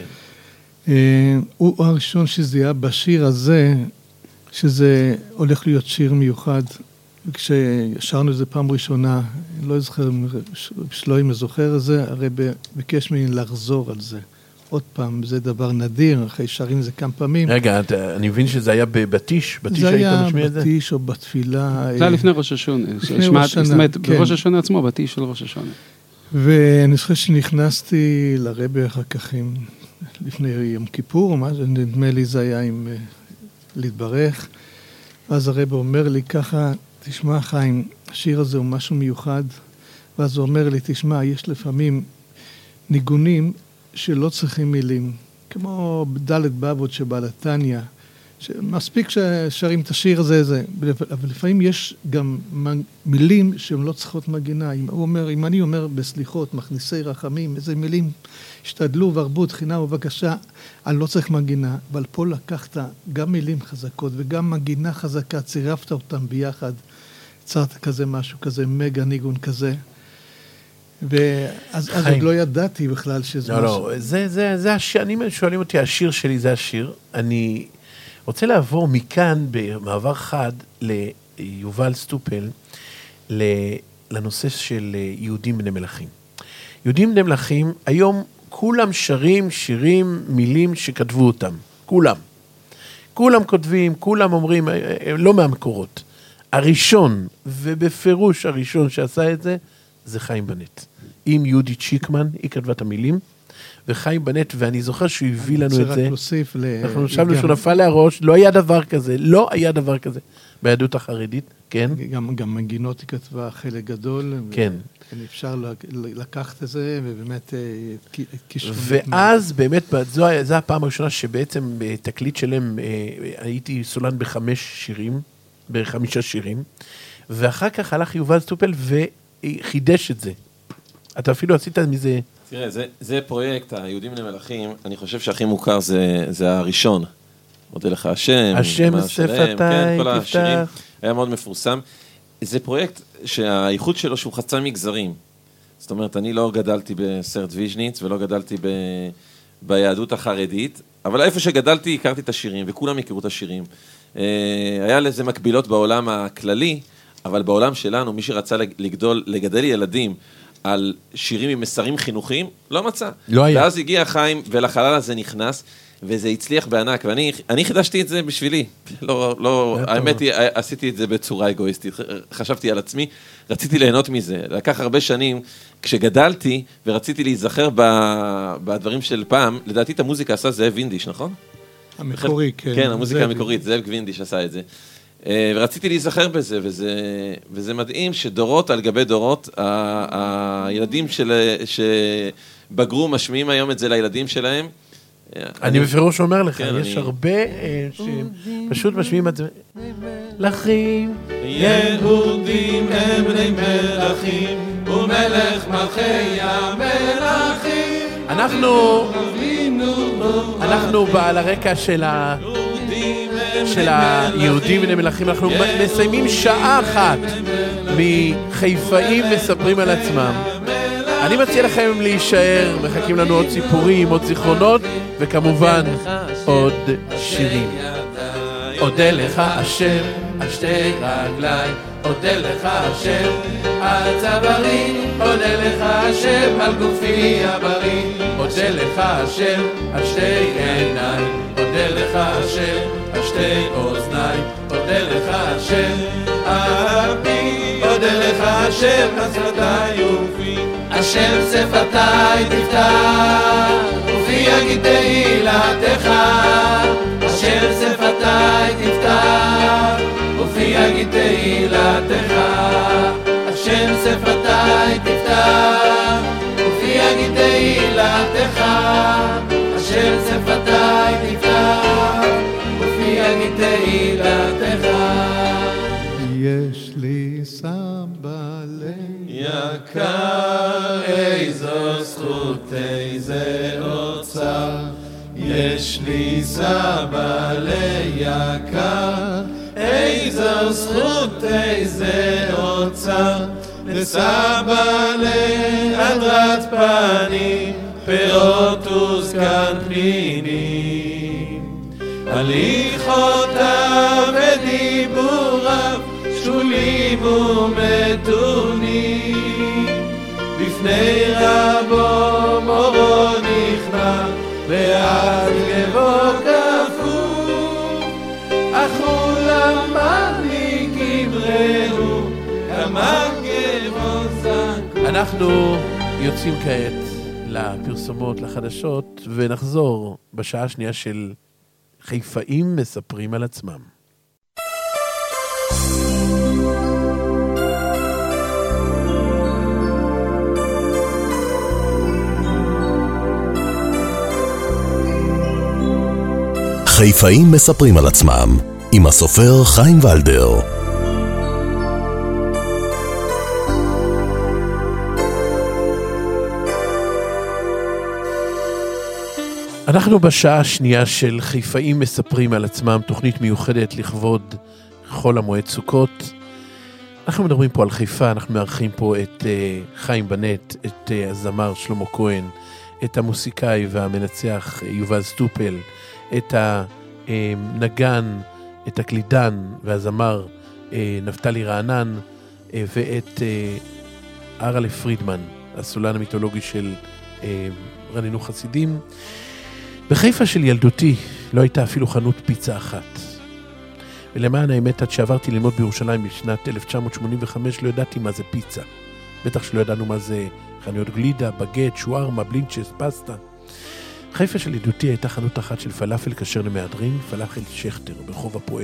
הוא הראשון שזיהה בשיר הזה, שזה הולך להיות שיר מיוחד, וכששרנו את זה פעם ראשונה, לא זוכר, שלוים זוכר את זה, הרבי ביקש ממני לחזור על זה. עוד פעם, זה דבר נדיר, אחרי שרים זה כמה פעמים. רגע, אני מבין שזה היה בבטיש? זה היה בבטיש או בתפילה. זה היה לפני ראש השונה. לפני ראש השונה, זאת אומרת, בראש השונה עצמו, בטיש של ראש השונה. ואני חושב שנכנסתי לרבי אחר כך לפני יום כיפור, נדמה לי זה היה עם להתברך. אז הרבי אומר לי ככה, תשמע חיים, השיר הזה הוא משהו מיוחד. ואז הוא אומר לי, תשמע, יש לפעמים ניגונים שלא צריכים מילים, כמו דלת בבות שבעלתניה, שמספיק ששרים את השיר הזה, זה, אבל לפעמים יש גם מילים שהן לא צריכות מגינה. הוא אומר, אם אני אומר בסליחות, מכניסי רחמים, איזה מילים, השתדלו והרבות, חינה ובקשה, אני לא צריך מגינה, אבל פה לקחת גם מילים חזקות וגם מגינה חזקה, צירפת אותם ביחד, יצרת כזה משהו, כזה מגה ניגון כזה. ואז אז עוד לא ידעתי בכלל שזה לא, משהו. לא, זה, זה, זה השיר, אני שואלים אותי, השיר שלי זה השיר. אני רוצה לעבור מכאן במעבר חד ליובל סטופל, לנושא של יהודים בני מלכים. יהודים בני מלכים, היום כולם שרים שירים, מילים שכתבו אותם. כולם. כולם כותבים, כולם אומרים, לא מהמקורות. הראשון, ובפירוש הראשון שעשה את זה, זה חיים בנט. עם יהודית שיקמן, היא כתבה את המילים, וחיים בנט, ואני זוכר שהוא הביא לנו את זה. אני רוצה רק להוסיף ל... אנחנו חשבנו שהוא נפל להראש, לא היה דבר כזה, לא היה דבר כזה. ביהדות החרדית, כן. גם, גם מנגינות היא כתבה חלק גדול. כן. אפשר לקחת את זה, ובאמת קישור. ואז באמת, זו, זו הפעם הראשונה שבעצם בתקליט שלהם, הייתי סולן בחמש שירים, בחמישה שירים, ואחר כך הלך יובל סטופל וחידש את זה. אתה אפילו עשית מזה... תראה, זה, זה פרויקט, היהודים בני מלכים, אני חושב שהכי מוכר זה, זה הראשון. מודה לך השם. השם שפתיי, כן, כל השירים. היה מאוד מפורסם. זה פרויקט שהאיכות שלו שהוא חצה מגזרים. זאת אומרת, אני לא גדלתי בסרט ויז'ניץ ולא גדלתי ב, ביהדות החרדית, אבל איפה שגדלתי הכרתי את השירים, וכולם הכירו את השירים. היה לזה מקבילות בעולם הכללי, אבל בעולם שלנו, מי שרצה לגדול, לגדל ילדים על שירים עם מסרים חינוכיים, לא מצא. לא היה. ואז הגיע חיים, ולחלל הזה נכנס, וזה הצליח בענק, ואני אני חידשתי את זה בשבילי. לא, לא, האמת היא, עשיתי את זה בצורה אגואיסטית. חשבתי על עצמי, רציתי ליהנות מזה. לקח הרבה שנים, כשגדלתי, ורציתי להיזכר בדברים של פעם, לדעתי את המוזיקה עשה זאב וינדיש, נכון? המקורי, כן. כן, המוזיקה המקורית, זאב וינדיש עשה את זה. ורציתי להיזכר בזה, וזה, וזה מדהים שדורות על גבי דורות, הילדים של, שבגרו משמיעים היום את זה לילדים שלהם. אני בפירוש אומר לך, יש הרבה שפשוט משמיעים את זה. מלכים, יהודים הם בני מלכים, ומלך מלכי המלכים. אנחנו, אנחנו על הרקע של ה... של היהודים בני מלכים. אנחנו מסיימים שעה אחת מחיפאים מספרים על עצמם. אני מציע לכם להישאר, מחכים לנו עוד סיפורים, עוד זיכרונות, וכמובן עוד שירים. אודה לך השם על שתי רגליי, אודה לך השם על צווארי, אודה לך השם על גופי הבריא, אודה לך השם על שתי עיניי, אודה לך השם על שתי אוזניי, אודה לך השם על פי, אודה לך השם על שפתיי ופי, השם שפתיי תפתח ופי יגיד תהילתך, השם שפתיי תפתח ופי יגיד תהילתך, השם שפתיי תפתח ופי יגיד תהילתך, השם שפתיי תפתח ופי יגיד תהילתך. יש לי סבא יקר, איזו זכות, איזה אוצר, יש לי סבא ליקר, איזו זכות, איזה אוצר, לסבא להדרת פנים, פירות וזקן פנינים, הליכותיו ודיבוריו שולים ומתונים, בפני רבו מורו נכנע, ואז גבו כפוף, אך הוא למד לי כברינו, כמה גבו זקוף. אנחנו יוצאים כעת לפרסומות, לחדשות, ונחזור בשעה השנייה של חיפאים מספרים על עצמם. חיפאים מספרים על עצמם, עם הסופר חיים ולדר. אנחנו בשעה השנייה של חיפאים מספרים על עצמם, תוכנית מיוחדת לכבוד חול המועד סוכות. אנחנו מדברים פה על חיפה, אנחנו מארחים פה את uh, חיים בנט, את uh, הזמר שלמה כהן, את המוסיקאי והמנצח יובל סטופל, את הנגן, את הקלידן והזמר נפתלי רענן, ואת ארלה פרידמן, הסולן המיתולוגי של רננו חסידים. בחיפה של ילדותי לא הייתה אפילו חנות פיצה אחת. ולמען האמת, עד שעברתי ללמוד בירושלים בשנת אלף תשע מאות שמונים וחמש, לא ידעתי מה זה פיצה. בטח שלא ידענו מה זה חנויות גלידה, בגט, שוארמה, בלינצ'ס, פסטה. חיפה של ילדותי הייתה חנות אחת של פלאפל כשר למהדרין, פלאפל שכטר, ברחוב הפועל.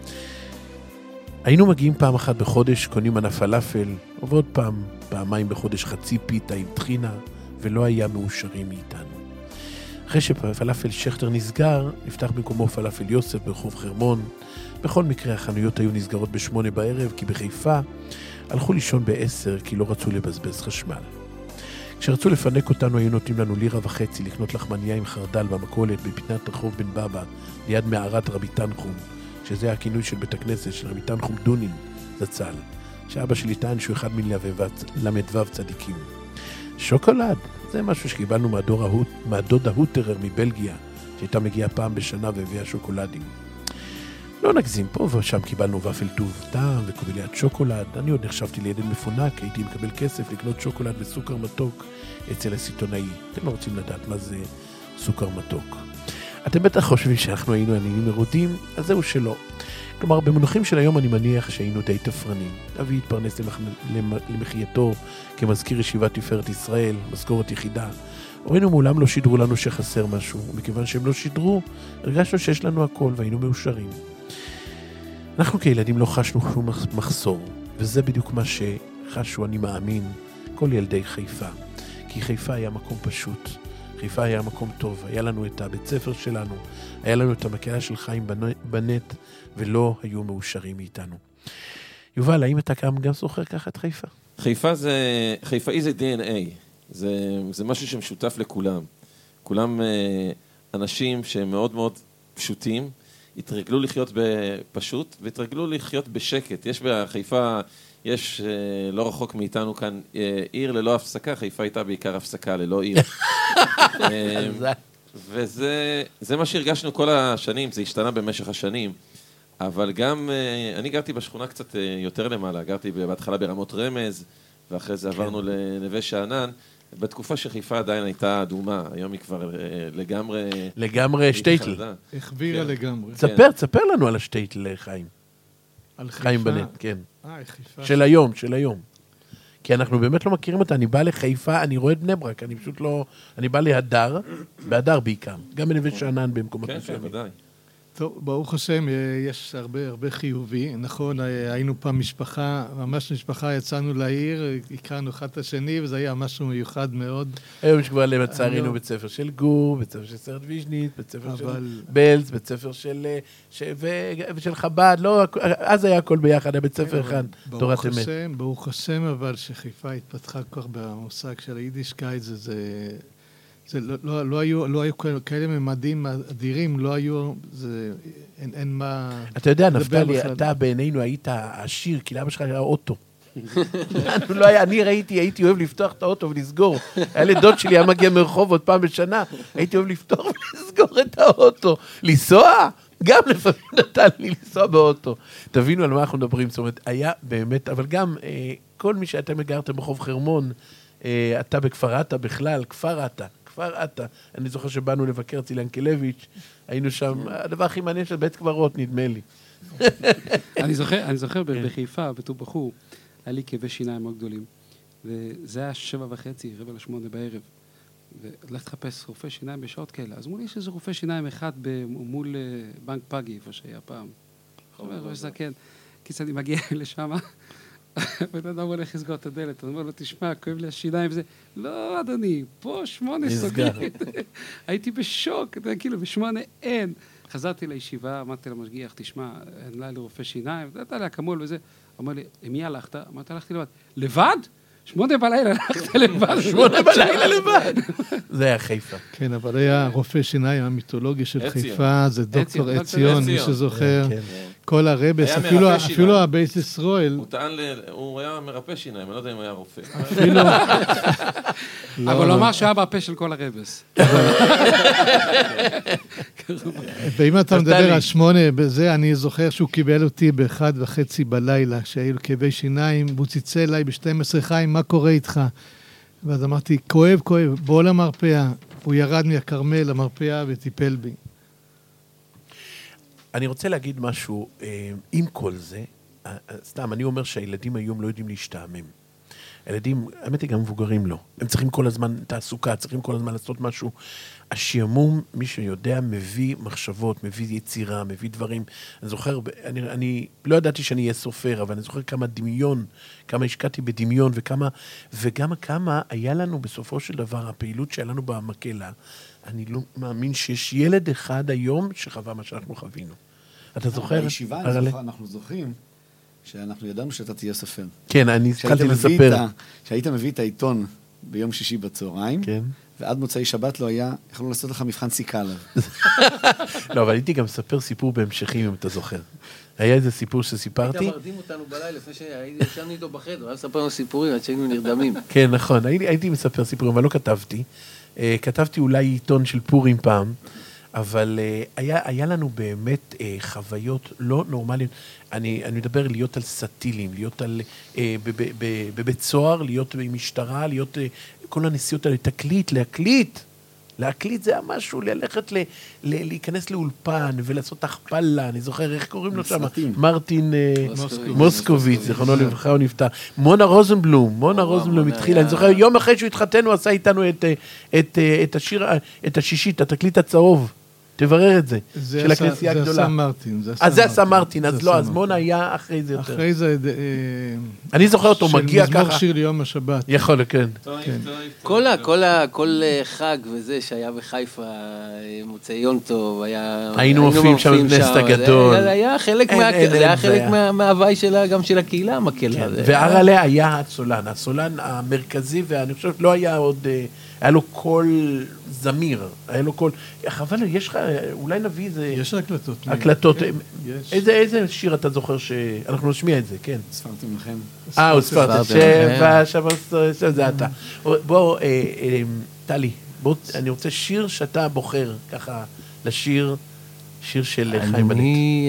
היינו מגיעים פעם אחת בחודש, קונים מנה פלאפל, ועוד פעם, פעמיים בחודש חצי פיתה עם טחינה, ולא היה מאושרים מאיתנו. אחרי שפלאפל שכטר נסגר, נפתח במקומו פלאפל יוסף ברחוב חרמון. בכל מקרה החנויות היו נסגרות בשמונה בערב, כי בחיפה הלכו לישון בעשר, כי לא רצו לבזבז חשמל. כשרצו לפנק אותנו, היו נותנים לנו לירה וחצי לקנות לחמניה עם חרדל במכולת בפינת רחוב בן בבא, ליד מערת רבי תנחום, שזה הכינוי של בית הכנסת של רבי תנחום דונין זצ"ל, שאבא שלי טען שהוא אחד מל"ו צדיקים. שוקולד, זה משהו שקיבלנו מהדור ההוט, מהדוד ההוטרר מבלגיה, שהייתה מגיעה פעם בשנה והביאה שוקולדים. לא נגזים, פה ושם קיבלנו ופל טוב טעם וקובליית שוקולד. אני עוד נחשבתי לידן מפונק, הייתי מקבל כסף לקנות שוקולד וסוכר מתוק אצל הסיטונאי. אתם לא רוצים לדעת מה זה סוכר מתוק. אתם בטח חושבים שאנחנו היינו עניים מרודים, אז זהו שלא. כלומר, במונחים של היום אני מניח שהיינו די תפרנים. אבי התפרנס למח... למחייתו כמזכיר ישיבת תפארת ישראל, משכורת יחידה. הורינו מעולם לא שידרו לנו שחסר משהו, ומכיוון שהם לא שידרו, הרגשנו שיש לנו הכל והיינו מאושרים. אנחנו כילדים לא חשנו שום מחסור, וזה בדיוק מה שחשו, אני מאמין, כל ילדי חיפה. כי חיפה היה מקום פשוט, חיפה היה מקום טוב, היה לנו את הבית ספר שלנו, היה לנו את המקהלה של חיים בנט, ולא היו מאושרים מאיתנו. יובל, האם אתה גם, גם זוכר ככה את חיפה? חיפה זה, חיפאי זה די אן איי, זה, זה משהו שמשותף לכולם. כולם אנשים שהם מאוד מאוד פשוטים, התרגלו לחיות בפשוט, והתרגלו לחיות בשקט. יש בחיפה, יש לא רחוק מאיתנו כאן עיר ללא הפסקה, חיפה הייתה בעיקר הפסקה ללא עיר. וזה זה מה שהרגשנו כל השנים, זה השתנה במשך השנים. אבל גם, אני גרתי בשכונה קצת יותר למעלה, גרתי בהתחלה ברמות רמז, ואחרי זה עברנו לנווה שאנן, בתקופה שחיפה עדיין הייתה אדומה, היום היא כבר לגמרי... לגמרי שטייטל. החבירה לגמרי. תספר, תספר לנו על השטייטל, חיים. על חיפה? חיים בנט, כן. אה, חיפה. של היום, של היום. כי אנחנו באמת לא מכירים אותה, אני בא לחיפה, אני רואה את בני ברק, אני פשוט לא... אני בא להדר, בהדר בעיקר, גם בנווה שאנן במקומות מסוימים. כן, כן, ודאי. טוב, ברוך השם, יש הרבה, הרבה חיובי. נכון, היינו פעם משפחה, ממש משפחה, יצאנו לעיר, הכרנו אחד את השני, וזה היה משהו מיוחד מאוד. היום יש כבר לצערנו בית ספר של גור, בית ספר של סרט ויז'נית, בית ספר של בלז, בית ספר של חב"ד, לא, אז היה הכל ביחד, היה בית ספר אחד, תורת אמת. ברוך השם, אבל שחיפה התפתחה כל כך במושג של היידישקייט, זה... זה לא, לא, לא היו, לא היו כאלה ממדים אדירים, לא היו, זה, אין, אין מה... אתה יודע, נפתלי, אתה בעינינו היית עשיר, כי לאבא שלך היה אוטו. לא היה, אני ראיתי, הייתי אוהב לפתוח את האוטו ולסגור. היה לדוד שלי, היה מגיע מרחוב עוד פעם בשנה, הייתי אוהב לפתוח ולסגור את האוטו. לנסוע? גם לפעמים נתן לי לנסוע באוטו. תבינו על מה אנחנו מדברים, זאת אומרת, היה באמת, אבל גם כל מי שאתם הגרתם ברחוב חרמון, אתה בכפר עטה בכלל, כפר עטה. כפר עטה. אני זוכר שבאנו לבקר אצל ינקלביץ', היינו שם, הדבר הכי מעניין של בית קברות, נדמה לי. אני זוכר, אני זוכר בחיפה, בתור בחור, היה לי כאבי שיניים מאוד גדולים, וזה היה שבע וחצי, רבע לשמונה בערב, והלכת לחפש רופא שיניים בשעות כאלה, אז מולי יש איזה רופא שיניים אחד מול בנק פאגי, איפה שהיה פעם. אומר, זקן, כיצד אני מגיע לשם, ואתה אדם הולך לסגור את הדלת, אני אומר לו, תשמע, כואב לי השיניים וזה, לא, אדוני, פה שמונה סוגרת. הייתי בשוק, כאילו, בשמונה אין. חזרתי לישיבה, אמרתי למשגיח, תשמע, אין לי לרופא שיניים, נתת לי אקמול וזה. אמר לי, עם מי הלכת? אמרתי, הלכתי לבד. לבד? שמונה בלילה הלכת לבד. שמונה בלילה לבד. זה היה חיפה. כן, אבל היה רופא שיניים המיתולוגי של חיפה, זה דוקטור עציון, מי שזוכר. כל הרבס, אפילו הבית ישראל. הוא טען, הוא היה מרפא שיניים, אני לא יודע אם היה רופא. אפילו... אבל הוא אמר שהיה מרפא של כל הרבס. ואם אתה מדבר על שמונה, בזה אני זוכר שהוא קיבל אותי באחד וחצי בלילה, שהיו לו כאבי שיניים, והוא ציצה אליי ב-שתים עשרה, חיים, מה קורה איתך? ואז אמרתי, כואב, כואב, בוא למרפאה. הוא ירד מהקרמל למרפאה וטיפל בי. אני רוצה להגיד משהו, עם כל זה, סתם, אני אומר שהילדים היום לא יודעים להשתעמם. הילדים, האמת היא גם מבוגרים לא. הם צריכים כל הזמן תעסוקה, צריכים כל הזמן לעשות משהו. השעמום, מי שיודע, מביא מחשבות, מביא יצירה, מביא דברים. אני זוכר, אני, אני לא ידעתי שאני אהיה סופר, אבל אני זוכר כמה דמיון, כמה השקעתי בדמיון, וכמה, וגם כמה היה לנו בסופו של דבר, הפעילות שהיה לנו במקהלה, אני לא מאמין שיש ילד אחד היום שחווה מה שאנחנו חווינו. אתה זוכר? בישיבה אנחנו זוכרים שאנחנו ידענו שאתה תהיה סופר. כן, אני התחלתי לספר. שהיית מביא את העיתון ביום שישי בצהריים, כן. ועד מוצאי שבת לא היה, יכולנו לעשות לך מבחן סיכה עליו. לא, אבל הייתי גם מספר סיפור בהמשכים, אם אתה זוכר. היה איזה סיפור שסיפרתי. היית מרדים אותנו בלילה, לפני שהייתי ישבנו איתו בחדר, היה לספר לנו סיפורים, עד שהיינו נרדמים. כן, נכון, הייתי מספר סיפורים, אבל לא כתבתי. כתבתי אולי עיתון של פורים פעם, אבל היה, היה לנו באמת חוויות לא נורמליות. אני, אני מדבר להיות על סטילים, להיות על, בבית סוהר, להיות במשטרה, להיות כל הנסיעות האלה, תקליט, להקליט. להקליט זה משהו, ללכת, ל, ל, להיכנס לאולפן ולעשות הכפלה, אני זוכר איך קוראים לו שם, מרטין מוסקוביץ, זכרונו לברכה, הוא נפטר. מונה רוזנבלום, מונה רוזנבלום התחילה, אני זוכר, יום אחרי שהוא התחתן, הוא עשה איתנו את, את, את השיר, את השישית, התקליט הצהוב. תברר את זה, של הכנסייה הגדולה. זה עשה מרטין. אז זה עשה מרטין, אז לא, אז מונה היה אחרי זה יותר. אחרי זה... אני זוכר אותו, מגיע ככה. של מזמור שיר ליום השבת. יכול, כן. כל חג וזה שהיה בחיפה, מוצאי יום טוב, היה... היינו מופיעים שם בנס הגדול. זה היה חלק מההוואי שלה, גם של הקהילה, המקהלה. והרעלה היה הסולן, הסולן המרכזי, ואני חושב לא היה עוד... היה לו קול זמיר, היה לו קול, חבל, יש לך, אולי נביא איזה... יש הקלטות. הקלטות, איזה שיר אתה זוכר שאנחנו נשמיע את זה, כן. ספרתם לכם. אה, הוא ספרת, שבע, שבע, זה אתה. בוא, טלי, בוא, אני רוצה שיר שאתה בוחר, ככה, לשיר, שיר של חיים בלט. אני...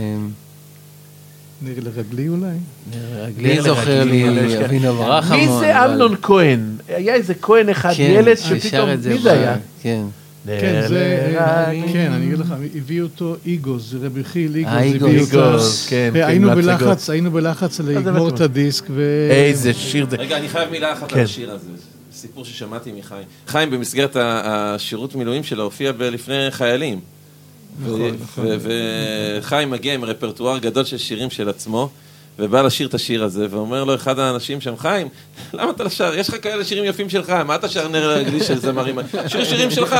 נר לרגלי אולי? נר לרגלי זוכר לי, אבינו ברח המון. מי זה אמנון כהן? היה איזה כהן אחד, ילד שפתאום, מי זה היה? כן. כן, זה, כן, אני אגיד לך, הביאו אותו איגוז, רבי חיל איגוז, איגוז, כן, היינו בלחץ, היינו בלחץ לגמור את הדיסק, איזה שיר זה. רגע, אני חייב מילה אחת על השיר הזה, סיפור ששמעתי מחיים. חיים במסגרת השירות מילואים שלו הופיע לפני חיילים. וחיים מגיע עם רפרטואר גדול של שירים של עצמו, ובא לשיר את השיר הזה, ואומר לו אחד האנשים שם, חיים, למה אתה לשר? יש לך כאלה שירים יפים שלך, מה אתה שר נר לרגלי של זמרים? שיר שירים שלך.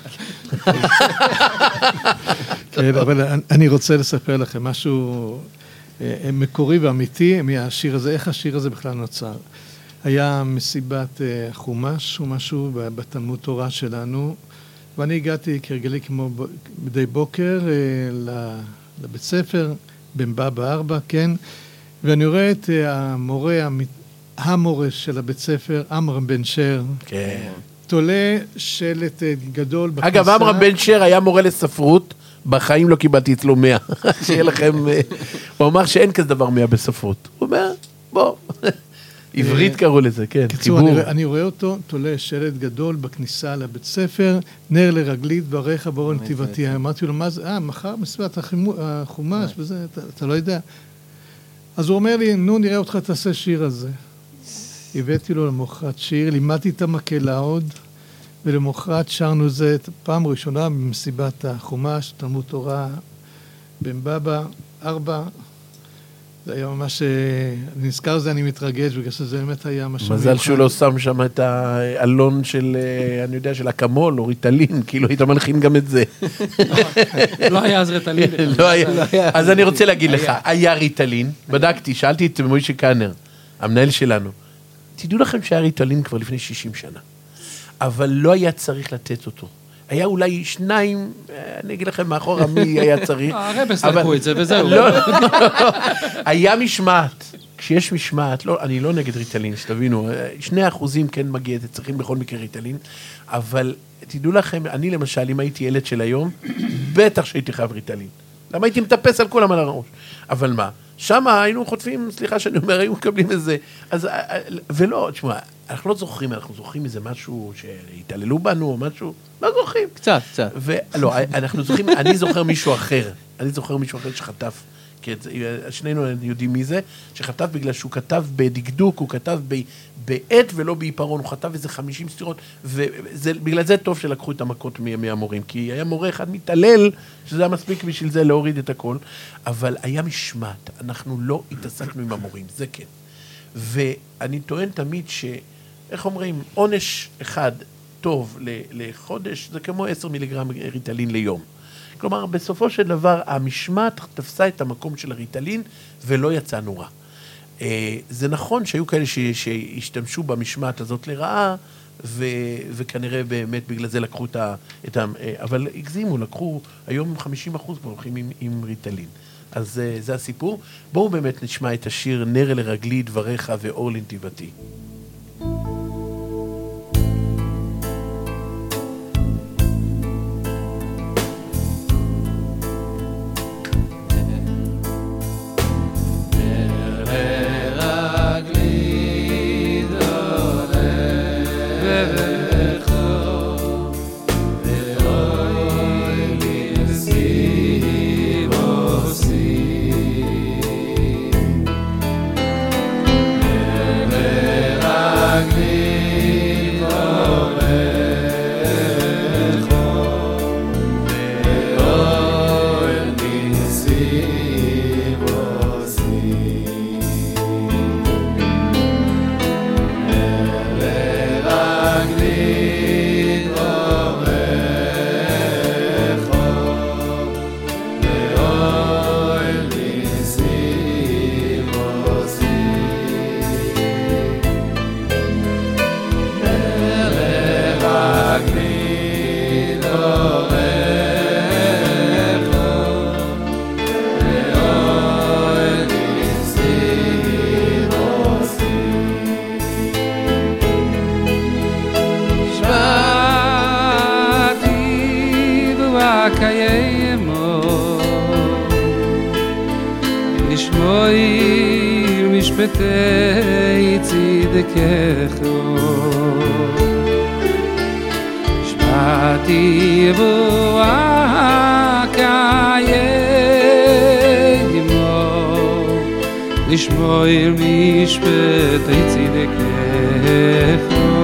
כן, אבל אני רוצה לספר לכם משהו מקורי ואמיתי מהשיר הזה, איך השיר הזה בכלל נוצר. היה מסיבת חומש או משהו בתלמוד תורה שלנו, ואני הגעתי כרגלי כמו מדי בוקר לבית ספר, במבבא ארבע, כן, ואני רואה את המורה, המורה של הבית ספר, עמרם בן שר, כן. תולה שלט גדול בכניסה. אגב, עמרם בן שר היה מורה לספרות, בחיים לא קיבלתי אצלו מאה. שיהיה לכם, הוא אמר שאין כזה דבר מאה בספרות. הוא אומר, בוא. עברית קראו לזה, כן. קיצור, אני, אני רואה אותו, תולה שלט גדול בכניסה לבית ספר, נר לרגלי דבריך באור נתיבתי. אמרתי לו, מה זה? אה, מחר מסיבת החומש וזה, אתה, אתה לא יודע. אז הוא אומר לי, נו, נראה אותך, תעשה שיר הזה. הבאתי לו למחרת שיר, לימדתי את המקהלה עוד, ולמחרת שרנו זה פעם ראשונה במסיבת החומש, תלמוד תורה, במבבא ארבע. זה היה ממש, אני נזכר זה, אני מתרגש, בגלל שזה באמת היה משהו מיוחד. מזל שהוא לא שם שם את האלון של, אני יודע, של אקמול או ריטלין, כאילו היית מנחין גם את זה. לא היה אז ריטלין. לא היה. אז אני רוצה להגיד לך, היה ריטלין, בדקתי, שאלתי את מוישה קאנר, המנהל שלנו, תדעו לכם שהיה ריטלין כבר לפני שישים שנה, אבל לא היה צריך לתת אותו. היה אולי שניים, אני אגיד לכם מאחורה מי היה צריך. הרבס לקחו את זה וזהו. היה משמעת. כשיש משמעת, אני לא נגד ריטלין, שתבינו, שני אחוזים כן מגיע, צריכים בכל מקרה ריטלין, אבל תדעו לכם, אני למשל, אם הייתי ילד של היום, בטח שהייתי חייב ריטלין. למה הייתי מטפס על כולם על הראש? אבל מה? שם היינו חוטפים, סליחה שאני אומר, היו מקבלים איזה, אז, ולא, תשמע, אנחנו לא זוכרים, אנחנו זוכרים איזה משהו שהתעללו בנו או משהו, לא זוכרים. קצת, קצת. ולא, אנחנו זוכרים, אני זוכר מישהו אחר, אני זוכר מישהו אחר שחטף, כי שנינו יודעים מי זה, שחטף בגלל שהוא כתב בדקדוק, הוא כתב בעת ולא בעיפרון, הוא חטף איזה חמישים סתירות, ובגלל זה טוב שלקחו את המכות מהמורים, כי היה מורה אחד מתעלל, שזה היה מספיק בשביל זה להוריד את הכל, אבל היה משמעת, אנחנו לא התעסקנו עם המורים, זה כן. ואני טוען תמיד ש, איך אומרים, עונש אחד טוב לחודש, זה כמו עשרה מיליגרם ריטלין ליום. כלומר, בסופו של דבר, המשמעת תפסה את המקום של הריטלין, ולא יצא נורא. זה נכון שהיו כאלה שהשתמשו במשמעת הזאת לרעה, וכנראה באמת בגלל זה לקחו את ה... אבל הגזימו, לקחו, היום חמישים אחוז כבר הולכים עם ריטלין. אז זה הסיפור. בואו באמת נשמע את השיר נר לרגלי דבריך ואור לנתיבתי. Never קיימו לשמוע משפטי צדקךו שבעתי בואה קיימו לשמוע משפטי צדקךו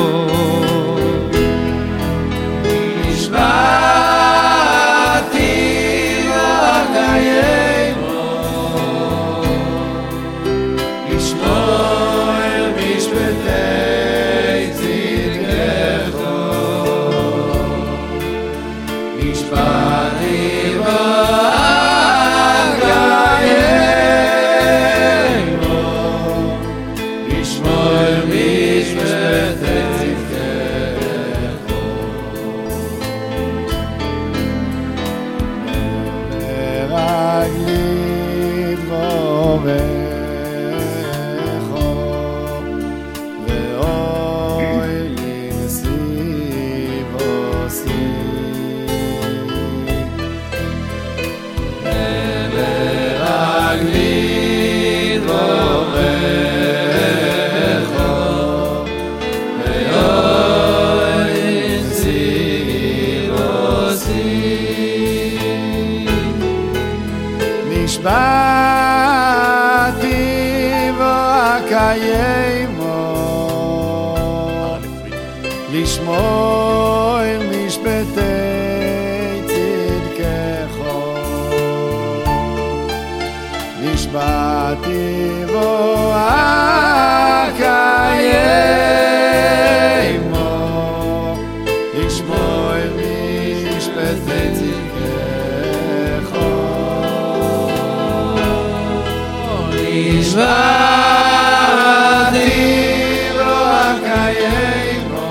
לשמוע משפטי צדקךו נשבעתי בו אקיימו לשמוע משפטי צדקךו נשבעתי בו אקיימו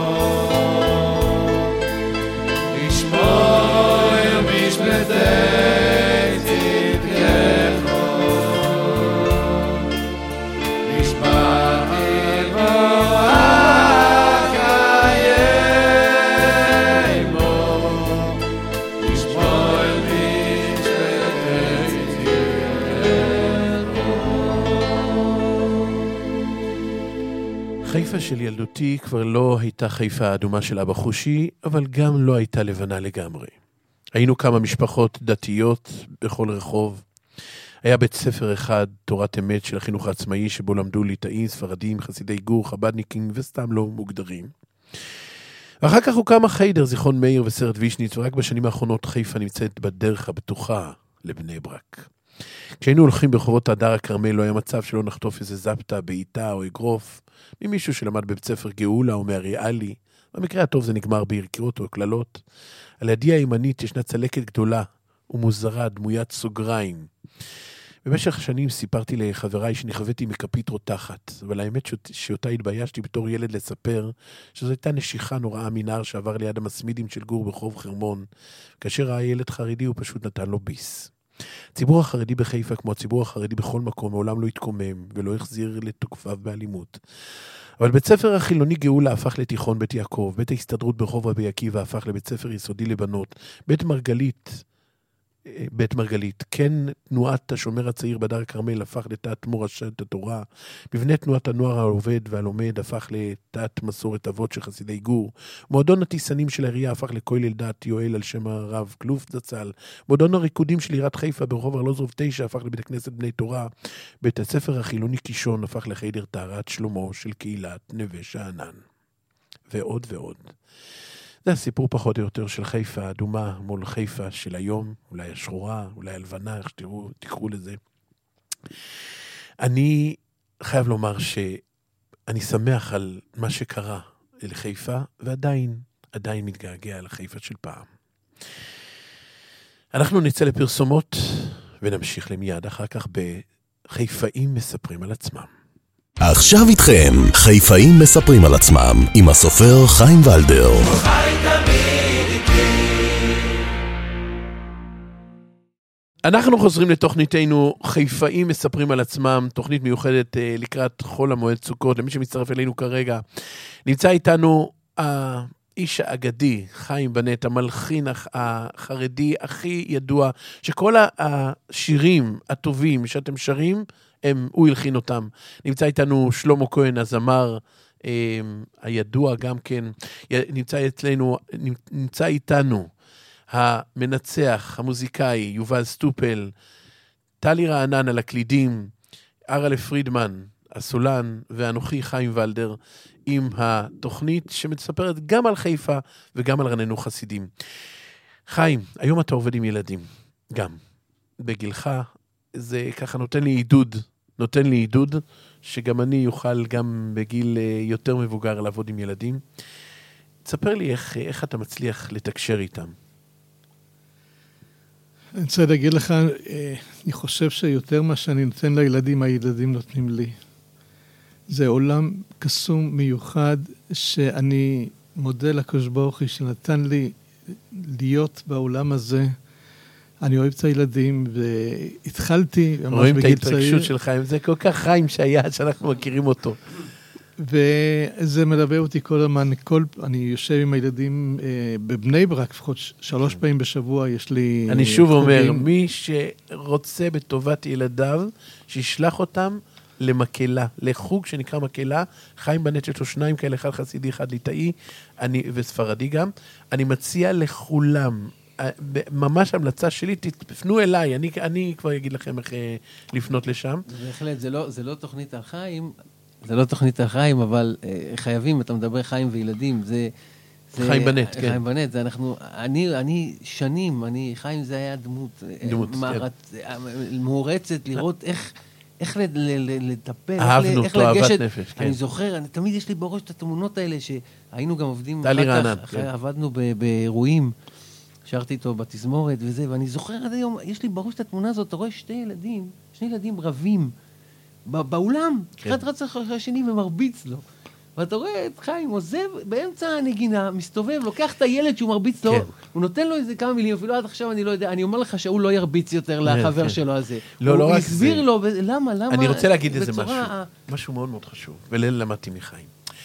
חיפה של ילדותי כבר לא הייתה חיפה האדומה של אבא חושי, אבל גם לא הייתה לבנה לגמרי. היינו כמה משפחות דתיות בכל רחוב. היה בית ספר אחד, תורת אמת של החינוך העצמאי, שבו למדו ליטאים, ספרדים, חסידי גור, חבדניקים וסתם לא מוגדרים. ואחר כך הוקם החיידר, זיכרון מאיר וסרט וישניץ, ורק בשנים האחרונות חיפה נמצאת בדרך הבטוחה לבני ברק. כשהיינו הולכים ברחובות הדר הכרמל, לא היה מצב שלא נחטוף איזה זפטה, בעיטה או אגרוף, ממישהו שלמד בבית ספר גאולה או מאריאלי. במקרה הטוב זה נגמר בירקות או כללות. על ידי הימנית ישנה צלקת גדולה ומוזרה, דמוית סוגריים. במשך שנים סיפרתי לחבריי שנכוויתי מכפית רותחת, אבל האמת שאותה התביישתי בתור ילד לספר, שזו הייתה נשיכה נוראה מנהר שעבר ליד המסמידים של גור ברחוב חרמון, כאשר ראה ילד חרדי הוא פשוט נתן לו ביס. הציבור החרדי בחיפה, כמו הציבור החרדי בכל מקום, מעולם לא התקומם ולא החזיר לתוקפיו באלימות. אבל בית ספר החילוני גאולה הפך לתיכון בית יעקב, בית ההסתדרות ברחוב רבי עקיבא הפך לבית ספר יסודי לבנות, בית מרגלית, בית מרגלית, כן תנועת השומר הצעיר בדר הכרמל הפך לתת מורשת התורה, מבנה תנועת הנוער העובד והלומד הפך לתת מסורת אבות של חסידי גור, מועדון הטיסנים של העירייה הפך לכולל דת יואל על שם הרב כלוף זצ"ל, מועדון הריקודים של עירת חיפה ברחוב ארלוזורוב תשע הפך לבית הכנסת בני תורה, בית הספר החילוני קישון הפך לחיידר טהרת שלמה של קהילת נווה שאנן, ועוד ועוד. זה הסיפור פחות או יותר של חיפה האדומה מול חיפה של היום, אולי השחורה, אולי הלבנה, איך שתראו, תקראו לזה. אני חייב לומר שאני שמח על מה שקרה לחיפה, ועדיין, עדיין מתגעגע על החיפה של פעם. אנחנו נצא לפרסומות ונמשיך למיד אחר כך בחיפאים מספרים על עצמם. עכשיו איתכם, חיפאים מספרים על עצמם, עם הסופר חיים ולדר. אנחנו חוזרים לתוכניתנו חיפאים מספרים על עצמם, תוכנית מיוחדת אה, לקראת חול המועד סוכות. למי שמצטרף אלינו כרגע, נמצא איתנו האיש האגדי, חיים בנט, המלחין החרדי הכי ידוע, שכל השירים הטובים שאתם שרים, הם, הוא הלחין אותם. נמצא איתנו שלמה כהן, הזמר הידוע גם כן, נמצא אצלנו, נמצא איתנו המנצח, המוזיקאי, יובל סטופל, טלי רענן על הקלידים, ארלה פרידמן, הסולן, ואנוכי חיים ולדר, עם התוכנית שמספרת גם על חיפה וגם על רננו חסידים. חיים, היום אתה עובד עם ילדים, גם. בגילך, זה ככה נותן לי עידוד, נותן לי עידוד, שגם אני יוכל גם בגיל יותר מבוגר לעבוד עם ילדים. תספר לי איך, איך אתה מצליח לתקשר איתם. אני רוצה להגיד לך, אני חושב שיותר מה שאני נותן לילדים, הילדים נותנים לי. זה עולם קסום מיוחד, שאני מודה לקדוש ברוך הוא שנתן לי להיות בעולם הזה. אני אוהב את הילדים, והתחלתי ממש בגיל צעיר. רואים את ההתרגשות שלך, זה כל כך חיים שהיה, שאנחנו מכירים אותו. וזה מלווה אותי כל הזמן, כל, אני יושב עם הילדים אה, בבני ברק, לפחות שלוש פעמים בשבוע יש לי... אני שוב אומר, מי שרוצה בטובת ילדיו, שישלח אותם למקלה, לחוג שנקרא מקלה, חיים בנט יש לו שניים כאלה, אחד חסידי, אחד ליטאי, אני, וספרדי גם, אני מציע לכולם, ממש המלצה שלי, תפנו אליי, אני, אני כבר אגיד לכם איך לפנות לשם. בהחלט, זה לא, זה לא תוכנית על חיים, זה לא תוכנית על חיים, אבל אה, חייבים, אתה מדבר חיים וילדים, זה... זה חיים בנט, כן. חיים בנט, זה אנחנו, אני, אני שנים, אני, חיים זה היה דמות, דמות, מערצ, כן. מורצת, לראות איך, איך לטפל, אהבנו אותו, אהבת נפש, כן. אני זוכר, אני, תמיד יש לי בראש את התמונות האלה, שהיינו גם עובדים, טלי רענן, כן. עבדנו באירועים, שרתי איתו בתזמורת וזה, ואני זוכר עד היום, יש לי בראש את התמונה הזאת, אתה רואה שתי ילדים, שני ילדים רבים, באולם, אחד רץ אחרי השני ומרביץ לו. ואתה רואה את חיים עוזב באמצע הנגינה, מסתובב, לוקח את הילד שהוא מרביץ לו, הוא נותן לו איזה כמה מילים, אפילו עד עכשיו אני לא יודע, אני אומר לך שהוא לא ירביץ יותר לחבר שלו הזה. לא, לא רק זה. הוא הסביר לו, למה, למה... אני רוצה להגיד איזה משהו, משהו מאוד מאוד חשוב, וליל למדתי מחיים.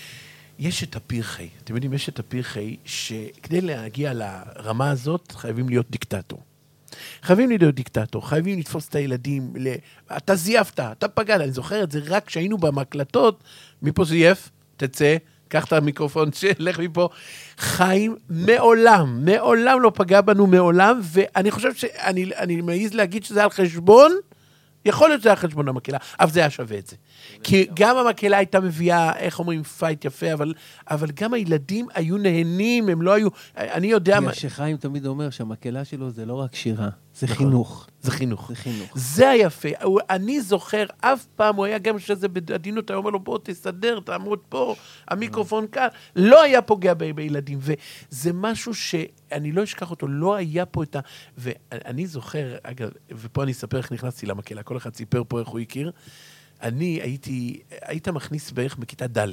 יש את הפרחי, אתם יודעים, יש את הפרחי, שכדי להגיע לרמה הזאת, חייבים להיות דיקטטור. חייבים להיות דיקטטור, חייבים לתפוס את הילדים, אתה זייפת, אתה פגעת, אני זוכר את זה רק כשהיינו במקלטות, מפה זייף, תצא, קח את המיקרופון, שלך מפה. חיים מעולם, מעולם לא פגע בנו מעולם, ואני חושב שאני אני מעיז להגיד שזה על חשבון, יכול להיות שזה על חשבון המקהלה, אבל זה היה שווה את זה. כי גם המקהלה הייתה מביאה, איך אומרים, פייט יפה, אבל, אבל גם הילדים היו נהנים, הם לא היו, אני יודע... כי שחיים תמיד אומר שהמקהלה שלו זה לא רק שירה, זה חינוך. זה חינוך. זה חינוך. זה היפה. אני זוכר, אף פעם הוא היה גם שזה בעדינות, הוא אומר לו, בוא תסדר, תעמוד פה, המיקרופון כאן. לא היה פוגע בילדים, וזה משהו שאני לא אשכח אותו, לא היה פה את ה... ואני זוכר, אגב, ופה אני אספר איך נכנסתי למקהלה, כל אחד סיפר פה איך הוא הכיר. אני הייתי, היית מכניס בערך בכיתה ד'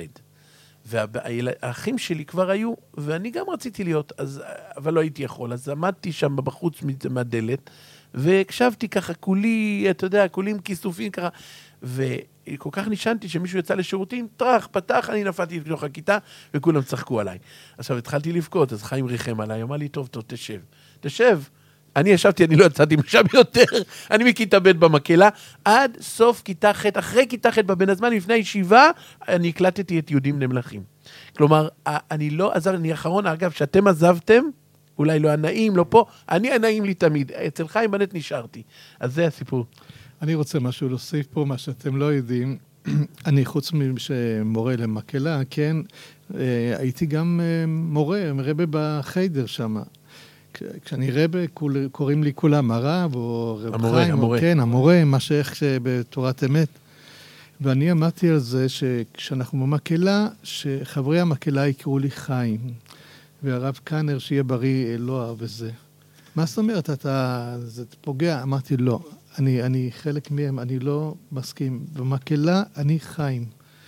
והאחים שלי כבר היו, ואני גם רציתי להיות, אז, אבל לא הייתי יכול, אז עמדתי שם בחוץ מהדלת, והקשבתי ככה, כולי, אתה יודע, כולים כיסופים ככה, וכל כך נשנתי שמישהו יצא לשירותים, טרח, פתח, אני נפלתי לתוך הכיתה, וכולם צחקו עליי. עכשיו התחלתי לבכות, אז חיים ריחם עליי, אמר לי, טוב, טוב, תשב. תשב. אני ישבתי, אני לא יצאתי משם יותר, אני מכיתה ב' במקהלה, עד סוף כיתה ח', אחרי כיתה ח' בבין הזמן, לפני הישיבה, אני הקלטתי את יהודים למלכים. כלומר, אני לא עזר, אני האחרון, אגב, שאתם עזבתם, אולי לא הנעים, לא פה, אני הנעים לי תמיד, אצל חיים בנט נשארתי. אז זה הסיפור. אני רוצה משהו להוסיף פה, מה שאתם לא יודעים, אני חוץ משמורה למקהלה, כן, הייתי גם מורה, רבי בחיידר שם. כשאני רבה, קוראים לי כולם הרב, או רב המורה, חיים, המורה. או כן, המורה, מה שאיך בתורת אמת. ואני אמרתי על זה שכשאנחנו במקהלה, שחברי המקהלה יקראו לי חיים, והרב קאנר שיהיה בריא לא אהב את זה. מה זאת אומרת, אתה, זה פוגע? אמרתי, לא, אני, אני חלק מהם, אני לא מסכים. במקהלה אני חיים.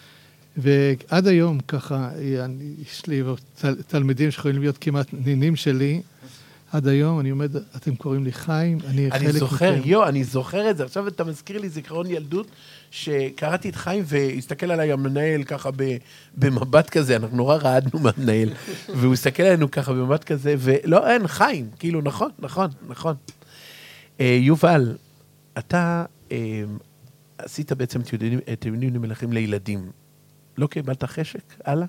ועד היום ככה, אני, יש לי תל, תלמידים שיכולים להיות כמעט נינים שלי, עד היום, אני עומד, אתם קוראים לי חיים, אני חלק... אני זוכר, יו, אני זוכר את זה. עכשיו אתה מזכיר לי זיכרון ילדות, שקראתי את חיים והסתכל עליי המנהל ככה במבט כזה, אנחנו נורא רעדנו מהמנהל, והוא הסתכל עלינו ככה במבט כזה, ולא, אין, חיים, כאילו, נכון, נכון, נכון. יובל, אתה עשית בעצם את יונים למלכים לילדים. לא קיבלת חשק? הלאה?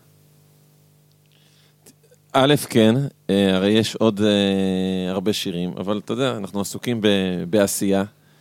א', כן, הרי יש עוד הרבה שירים, אבל אתה יודע, אנחנו עסוקים בעשייה,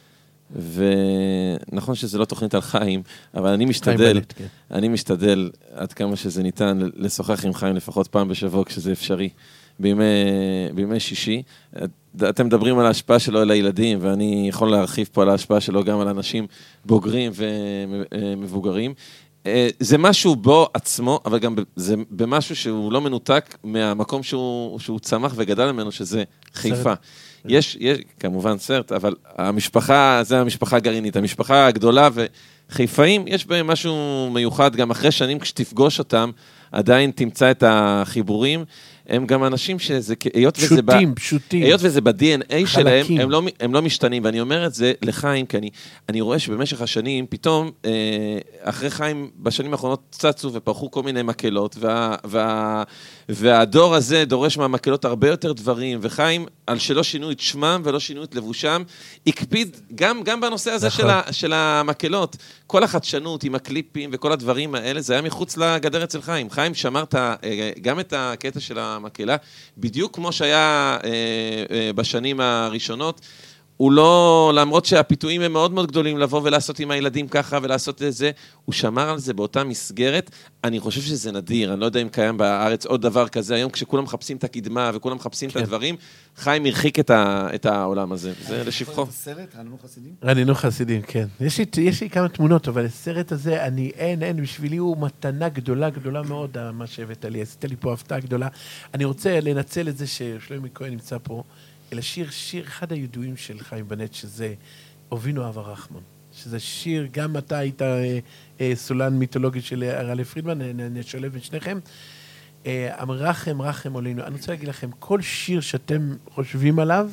ונכון שזה לא תוכנית על חיים, אבל אני משתדל, אני משתדל עד כמה שזה ניתן לשוחח עם חיים לפחות פעם בשבוע כשזה אפשרי, בימי, בימי שישי. אתם מדברים על ההשפעה שלו על הילדים, ואני יכול להרחיב פה על ההשפעה שלו גם על אנשים בוגרים ומבוגרים. זה משהו בו עצמו, אבל גם זה במשהו שהוא לא מנותק מהמקום שהוא, שהוא צמח וגדל ממנו, שזה חיפה. יש, יש, כמובן סרט, אבל המשפחה, זה המשפחה הגרעינית, המשפחה הגדולה וחיפאים, יש בהם משהו מיוחד, גם אחרי שנים כשתפגוש אותם, עדיין תמצא את החיבורים, הם גם אנשים שזה, היות וזה, פשוטים, פשוטים. היות וזה ב-די אן איי שלהם, הם לא, הם לא משתנים, ואני אומר את זה לחיים, כי אני, אני רואה שבמשך השנים, פתאום, אחרי חיים, בשנים האחרונות צצו ופרחו כל מיני מקלות, וה, וה, והדור הזה דורש מהמקלות הרבה יותר דברים, וחיים, על שלא שינו את שמם ולא שינו את לבושם, הקפיד גם, גם בנושא הזה של, ה, של המקלות, כל החדשנות עם הקליפים וכל הדברים האלה, זה היה מחוץ לגדר אצל חיים. חיים שמרת גם את הקטע של המקלה, בדיוק כמו שהיה אה, אה, בשנים הראשונות, הוא לא, למרות שהפיתויים הם מאוד מאוד גדולים לבוא ולעשות עם הילדים ככה ולעשות את זה, הוא שמר על זה באותה מסגרת. אני חושב שזה נדיר, אני לא יודע אם קיים בארץ עוד דבר כזה, היום כשכולם מחפשים את הקדמה וכולם מחפשים כן. את הדברים, חיים הרחיק את, ה, את העולם הזה, זה לשבחו. את הסרט, רעננו חסידים? רעננו חסידים, כן. יש לי, יש לי כמה תמונות, אבל הסרט הזה, אני, אין, אין, בשבילי הוא מתנה גדולה, גדולה מאוד, מה שהבאת לי, עשית לי פה הפתעה גדולה. אני רוצה לנצל את זה ששלומי כהן נמצא פה, אלא שיר, שיר אחד הידועים של חיים בנט, שזה אבינו אב הרחמן. שזה שיר, גם אתה היית אה, אה, סולן מיתולוגי של הרלי פרידמן, נשלב בין שניכם. אה, רחם, רחם עלינו. אני רוצה להגיד לכם, כל שיר שאתם חושבים עליו,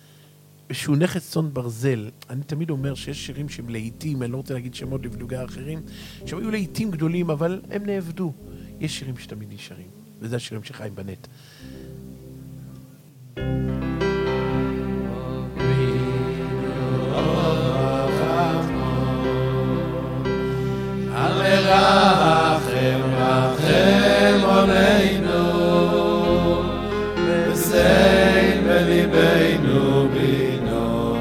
שהוא נכס צאן ברזל, אני תמיד אומר שיש שירים שהם לעיתים, אני לא רוצה להגיד שמות לבלוגי האחרים, שהם היו לעיתים גדולים, אבל הם נעבדו. יש שירים שתמיד נשארים, וזה השירים של חיים בנט. רחם רחם עלינו וזין בליבנו בינו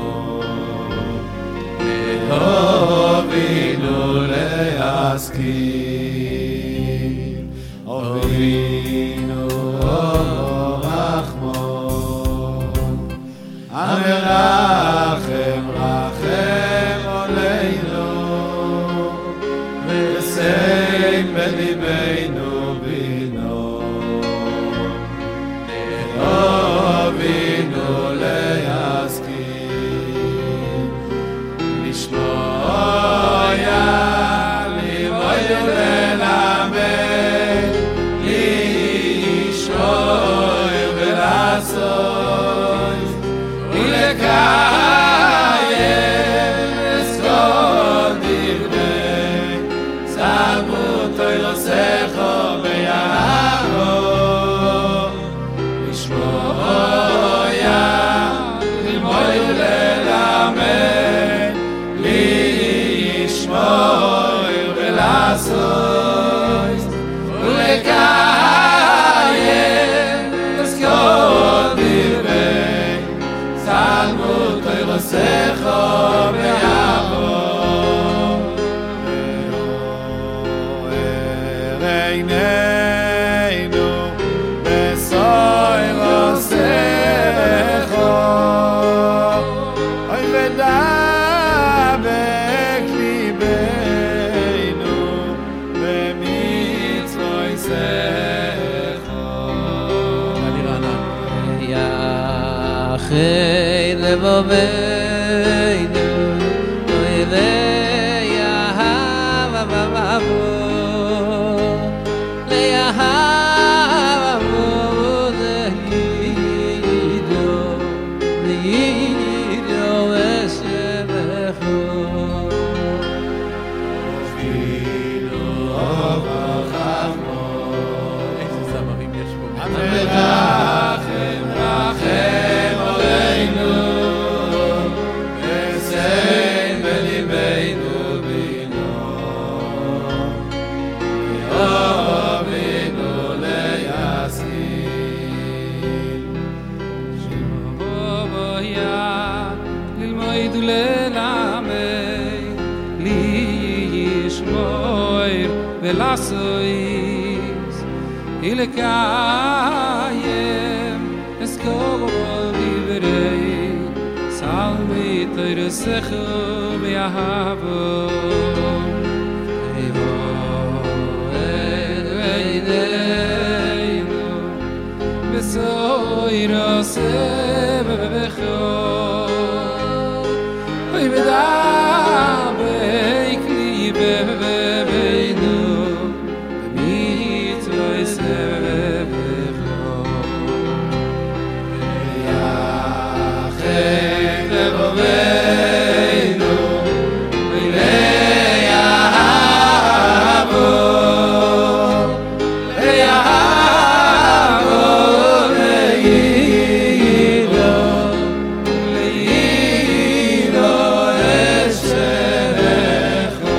אבינו להשכיל אבינו רחמון המרחם רחם עלינו וזין בליבנו בינו אבינו להשכיל לשמוע ליבוי ללמד לשמוע ולעשות ולקיים אסכול דברי סלמות תוירסכו ביערו לשמוע ללמוד וללמד לשמוע ולעשות ולקיים אסכול דברי סלמות תוירסכו ביערו עינינו בסוי רוסכו אוי ודבק ליבנו במצרוי סכו אני רענן יחי לבבינו אוי ויהב אבבו ליהב אבו זהידו ולעשויס ilekayem es kol divrei salmi teresech be'ahavo evo eineinu besoiro sebebecho oy bedabe ikli bebebeinu b'mitzvah sebebecho yachem levoveinu v'ilei ahavo le'ahavo le'ilo le'ilo esherecho.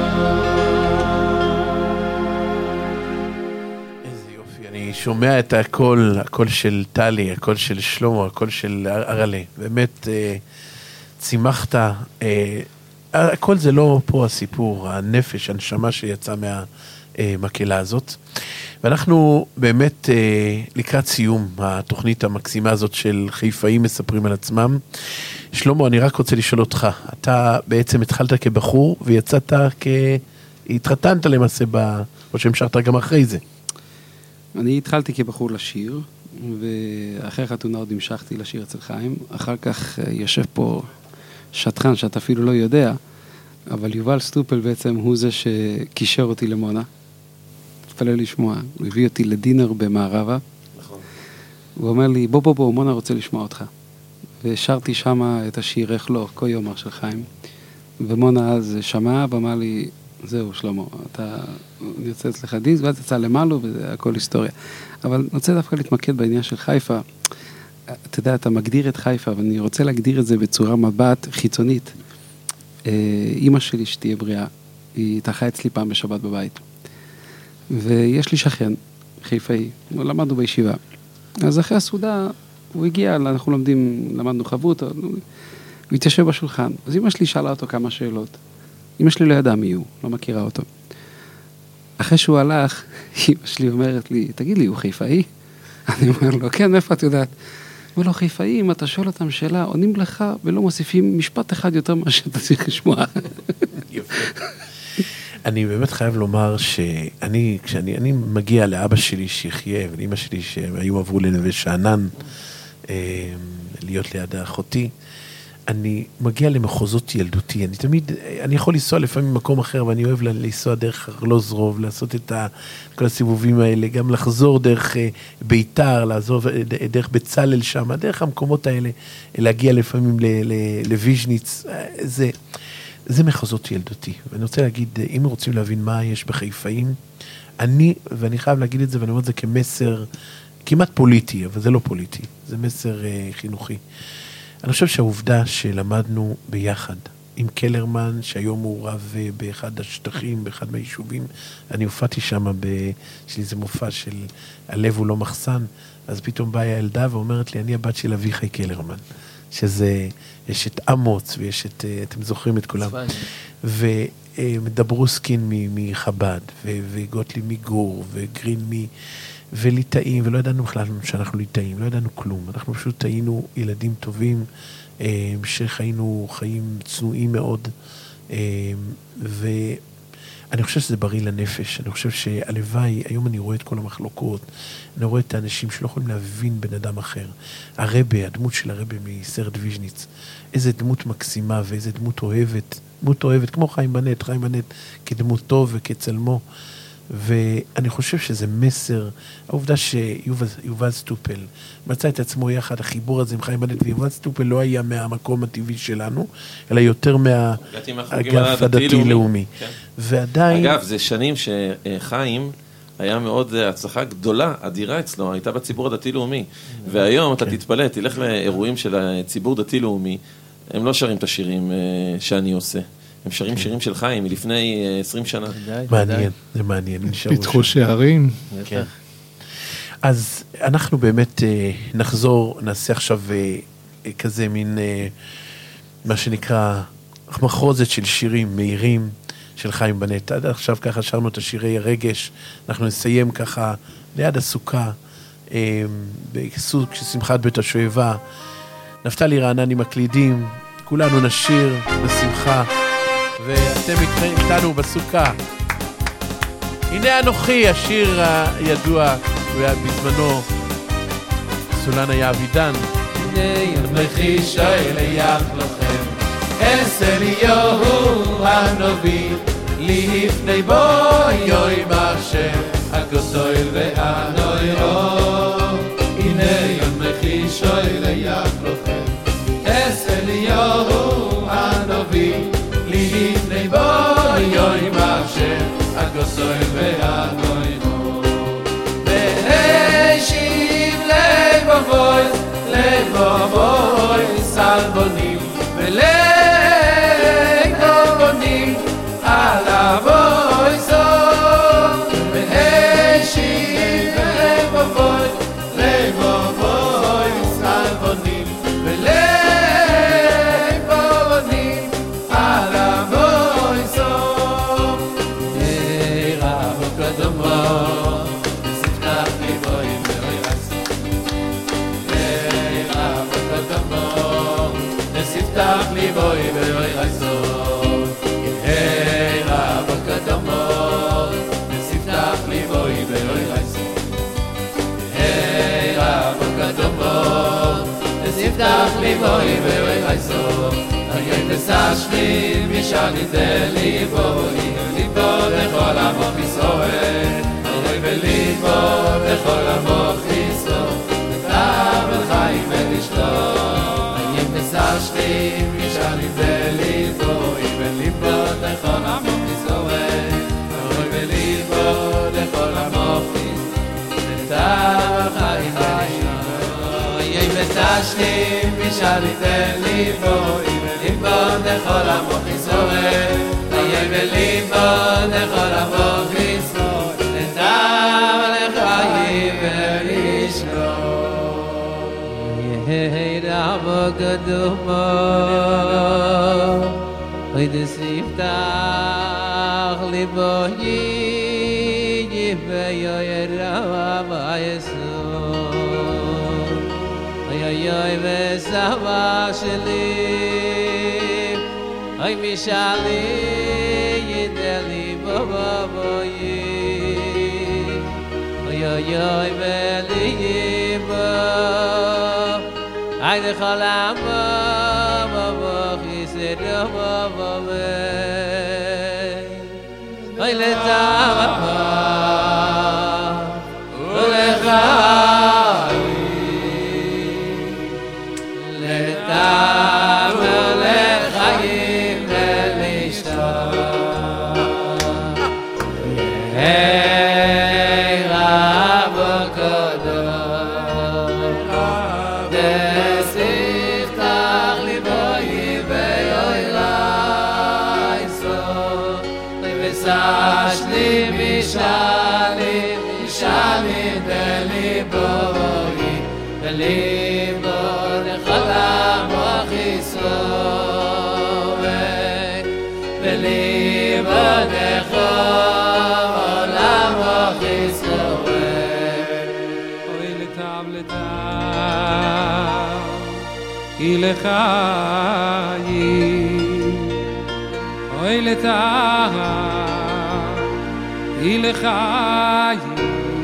איזה יופי, אני שומע את הקול, הקול של טלי, הקול של שלמה, הקול של ארלה. באמת, אה, צימחת, אה, הכל זה לא פה הסיפור, הנפש, הנשמה שיצא מהמקהלה הזאת. ואנחנו באמת אה, לקראת סיום התוכנית המקסימה הזאת של חיפאים מספרים על עצמם. שלמה, אני רק רוצה לשאול אותך, אתה בעצם התחלת כבחור ויצאת כ... התחתנת למעשה, ב... או שהמשכת גם אחרי זה. אני התחלתי כבחור לשיר, ואחרי חתונה עוד המשכתי לשיר אצל חיים. אחר כך אה, יושב פה שטחן שאתה אפילו לא יודע, אבל יובל סטופל בעצם הוא זה שקישר אותי למונה. תתפלא לשמוע, הוא הביא אותי לדינר במערבה. נכון. הוא אומר לי, בוא בוא בוא, מונה רוצה לשמוע אותך. ושרתי שמה את השיר איך לא, כה יאמר של חיים. ומונה אז שמע ואמר לי, זהו שלמה, אתה, אני יוצא אצלך דיסק, ואז יצא למעלו, וזה הכל היסטוריה. אבל אני רוצה דווקא להתמקד בעניין של חיפה. אתה יודע, אתה מגדיר את חיפה, ואני רוצה להגדיר את זה בצורה מבט חיצונית. אמא שלי שתהיה בריאה, היא התארחה אצלי פעם בשבת בבית. ויש לי שכן, חיפאי, למדנו בישיבה. אז אחרי הסעודה, הוא הגיע, אנחנו לומדים, למדנו חבות, הוא התיישב בשולחן. אז אמא שלי שאלה אותו כמה שאלות. אמא שלי לא ידעה מי הוא, לא מכירה אותו. אחרי שהוא הלך, אמא שלי אומרת לי, תגיד לי, הוא חיפאי? אני אומר לו, כן, מאיפה את יודעת? הוא לא, חיפאי, אם אתה שואל אותם שאלה, עונים לך ולא מוסיפים משפט אחד יותר מה שאתה צריך לשמוע. אני באמת חייב לומר שאני, כשאני אני מגיע לאבא שלי שיחיה, ולאמא שלי שהיו עברו לנווה שאנן, אה, להיות ליד אחותי, אני מגיע למחוזות ילדותי. אני תמיד, אני יכול לנסוע לפעמים במקום אחר, ואני אוהב לנסוע דרך ארלוזרוב, לעשות את ה, כל הסיבובים האלה, גם לחזור דרך ביתר, לעזוב דרך בצלאל שם, דרך המקומות האלה, להגיע לפעמים לוויז'ניץ. זה, זה מחוזות ילדותי. ואני רוצה להגיד, אם רוצים להבין מה יש בחיפאים, אני, ואני חייב להגיד את זה, ואני אומר את זה כמסר כמעט פוליטי, אבל זה לא פוליטי, זה מסר חינוכי. אני חושב שהעובדה שלמדנו ביחד עם קלרמן, שהיום מעורב באחד השטחים, באחד מהיישובים, אני הופעתי שם, יש לי איזה מופע של הלב הוא לא מחסן, אז פתאום באה הילדה ואומרת לי, אני הבת של אביחי קלרמן, שזה, יש את אמוץ ויש את, אתם זוכרים את כולם, ודברוסקין מחב"ד, וגוטליב מגור, וגרין מ... וליטאים, ולא ידענו בכלל שאנחנו ליטאים, לא ידענו כלום. אנחנו פשוט היינו ילדים טובים, שחיינו חיים צנועים מאוד, ואני חושב שזה בריא לנפש. אני חושב שהלוואי, היום אני רואה את כל המחלוקות, אני רואה את האנשים שלא יכולים להבין בן אדם אחר. הרבי, הדמות של הרבי מסרט ויז'ניץ, איזה דמות מקסימה ואיזה דמות אוהבת, דמות אוהבת, כמו חיים בנט, חיים בנט כדמותו וכצלמו, ואני חושב שזה מסר, העובדה שיובל סטופל מצא את עצמו יחד, החיבור הזה עם חיים בנט, ויובל סטופל לא היה מהמקום הטבעי שלנו, אלא יותר מהאגף הדתי-לאומי. ועדיין... אגב, זה שנים שחיים היה מאוד הצלחה גדולה, אדירה אצלו, הייתה בציבור הדתי-לאומי, והיום אתה תתפלא, תלך לאירועים של הציבור דתי-לאומי, הם לא שרים את השירים שאני עושה. הם שרים שירים של חיים מלפני עשרים שנה. מעניין, זה מעניין. פיתחו שערים. כן. אז אנחנו באמת נחזור, נעשה עכשיו כזה מין, מה שנקרא, מחרוזת של שירים מהירים, של חיים בנט. עד עכשיו ככה שרנו את השירי הרגש, אנחנו נסיים ככה ליד הסוכה, בסוג של שמחת בית השואבה. נפתלי רענני מקלידים, כולנו נשיר בשמחה, ואתם איתנו בסוכה. הנה אנוכי, השיר הידוע בזמנו, סולן היה אבידן. הנה אנוכי שואל איך לכם, אסל יהו הנביא, לפני בואי השם, הגדול והנורא. הנה אנוכי שואל איך לכם, אסל יהו הנביא, לפני בואי השם, הגדול והנורא. והשיב לב אבוי, לב אבוי סלבונים, ולב אבונים על אבוי סוף. והשיב לב אבוי, לב אבוי סלבונים, ולב אבונים על אבוי סוף. ירב קדומו תח לי בוי ואוי רייסון, יהי רב הקדמות, וספתח לי בוי ואוי רייסון. יהי רב הקדמות, וספתח לי בוי ואוי רייסון. היום תסשמי משאלי דלי בוי, ליבו לכל עמוך ישראל, אוי וליבו לכל עמוך ישראל, ותאב אל חיים ולשלום. סשתי משאלים וליבוי וליבו לכל עמוך ישראל, אוי וליבו לכל עמוך ישראל, ותאב חיים ולשלום. יהי וסשתי משאלים וליבוי וליבו לכל עמוך ישראל, יהי וליבו לכל עמוך ישראל, ותאב לחיים ולשלום. Hey, Rava Gaduma, Oy desiftach liboyi, Yiveyoy Rava Yesu, Oy oy oy vesava sheli, Oy mishali yideli boboyi, Oy oy oy veli yibo. Ay de khalama baba khiser baba ay le tama le khay le tama le khayim le lishta hey rab kadam Sashli mishali mishali deliboyi delibo lechalam achisove delibo lechalam achisove. Oy letav letav ilechayim oy letav ilechayim,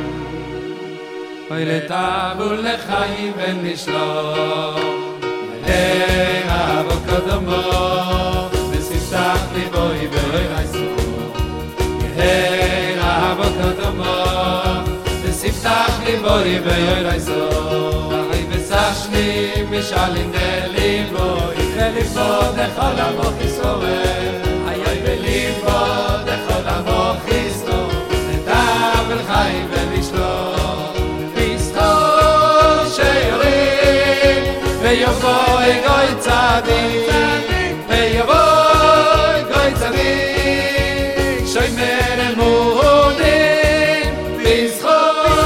oy letavu lechayim v'nishlom. Yehei ravo kodomo, v'siftach liboi v'oy raiso. Yehei ravo kodomo, v'siftach liboi v'oy raiso. Ahay v'sashni mishalim deliboi, v'libo dechol amoch Yisroel. Ayoy v'libo dechol amoch Yisroel. חיים ולשלום פסחו שירים ויבוא גוי צדיק ויבוא גוי צדיק שומר אמונים פסחו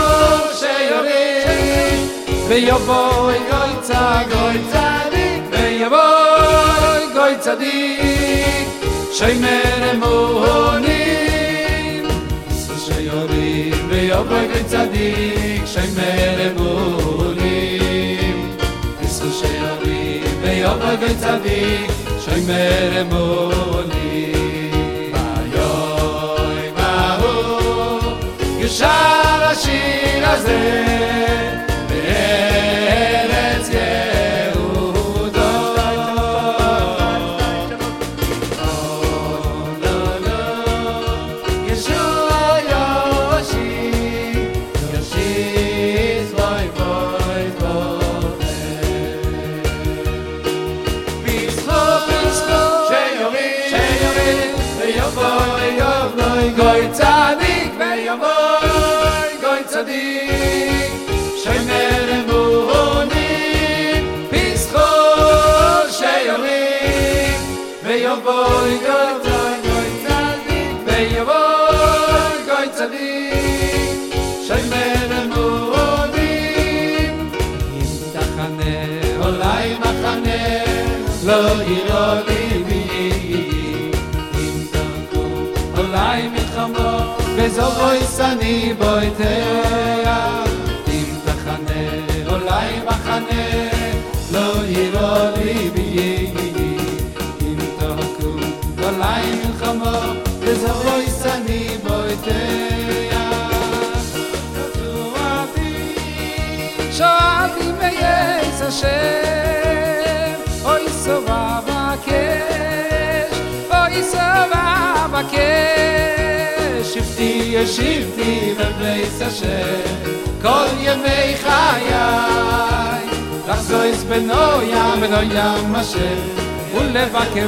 שירים ויבוא גוי צדיק ויבוא גוי צדיק שוימר אמונים, ישראל שיורים ויובוי גוי צדיק, שוימר אמונים, ישראל שיורים ויובוי גוי צדיק, שוימר אמונים. ביוי מהו ישר השיר הזה בארץ יהודו. ישוע יושיט, יושיט בוי בוי בוי. פסחו פסחו שיורים שיורים ויבוי יבוי גוי צדיק ויבוי גוי צדיק, שוימר אמונים, פסחו שיורים ויבוי גוי צדיק ויבוי גוי צדיק, שוימר אמונים. אם תחנה אולי מחנה לא יראו ליבי, אם תקום אולי מלחמו וזו יסני בויתיה, אם תחנה אולי מחנה לא יראו ליבי, אם תקום אולי מלחמו וזו יסני בויתיה. שואתי מייס השם, אוי סובה בקש, אוי סובה בקש, שבתי ישיבתי בבייס השם כל ימי חיי, לחזויס בנויה בנוים השם ולבקר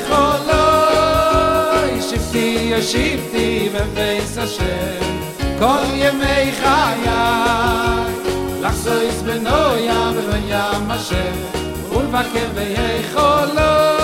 בחולוי, שבתי ישיבתי בבייס השם כל ימי חיי, לחזויס בנויה בנוים השם ולבקר בחולוי.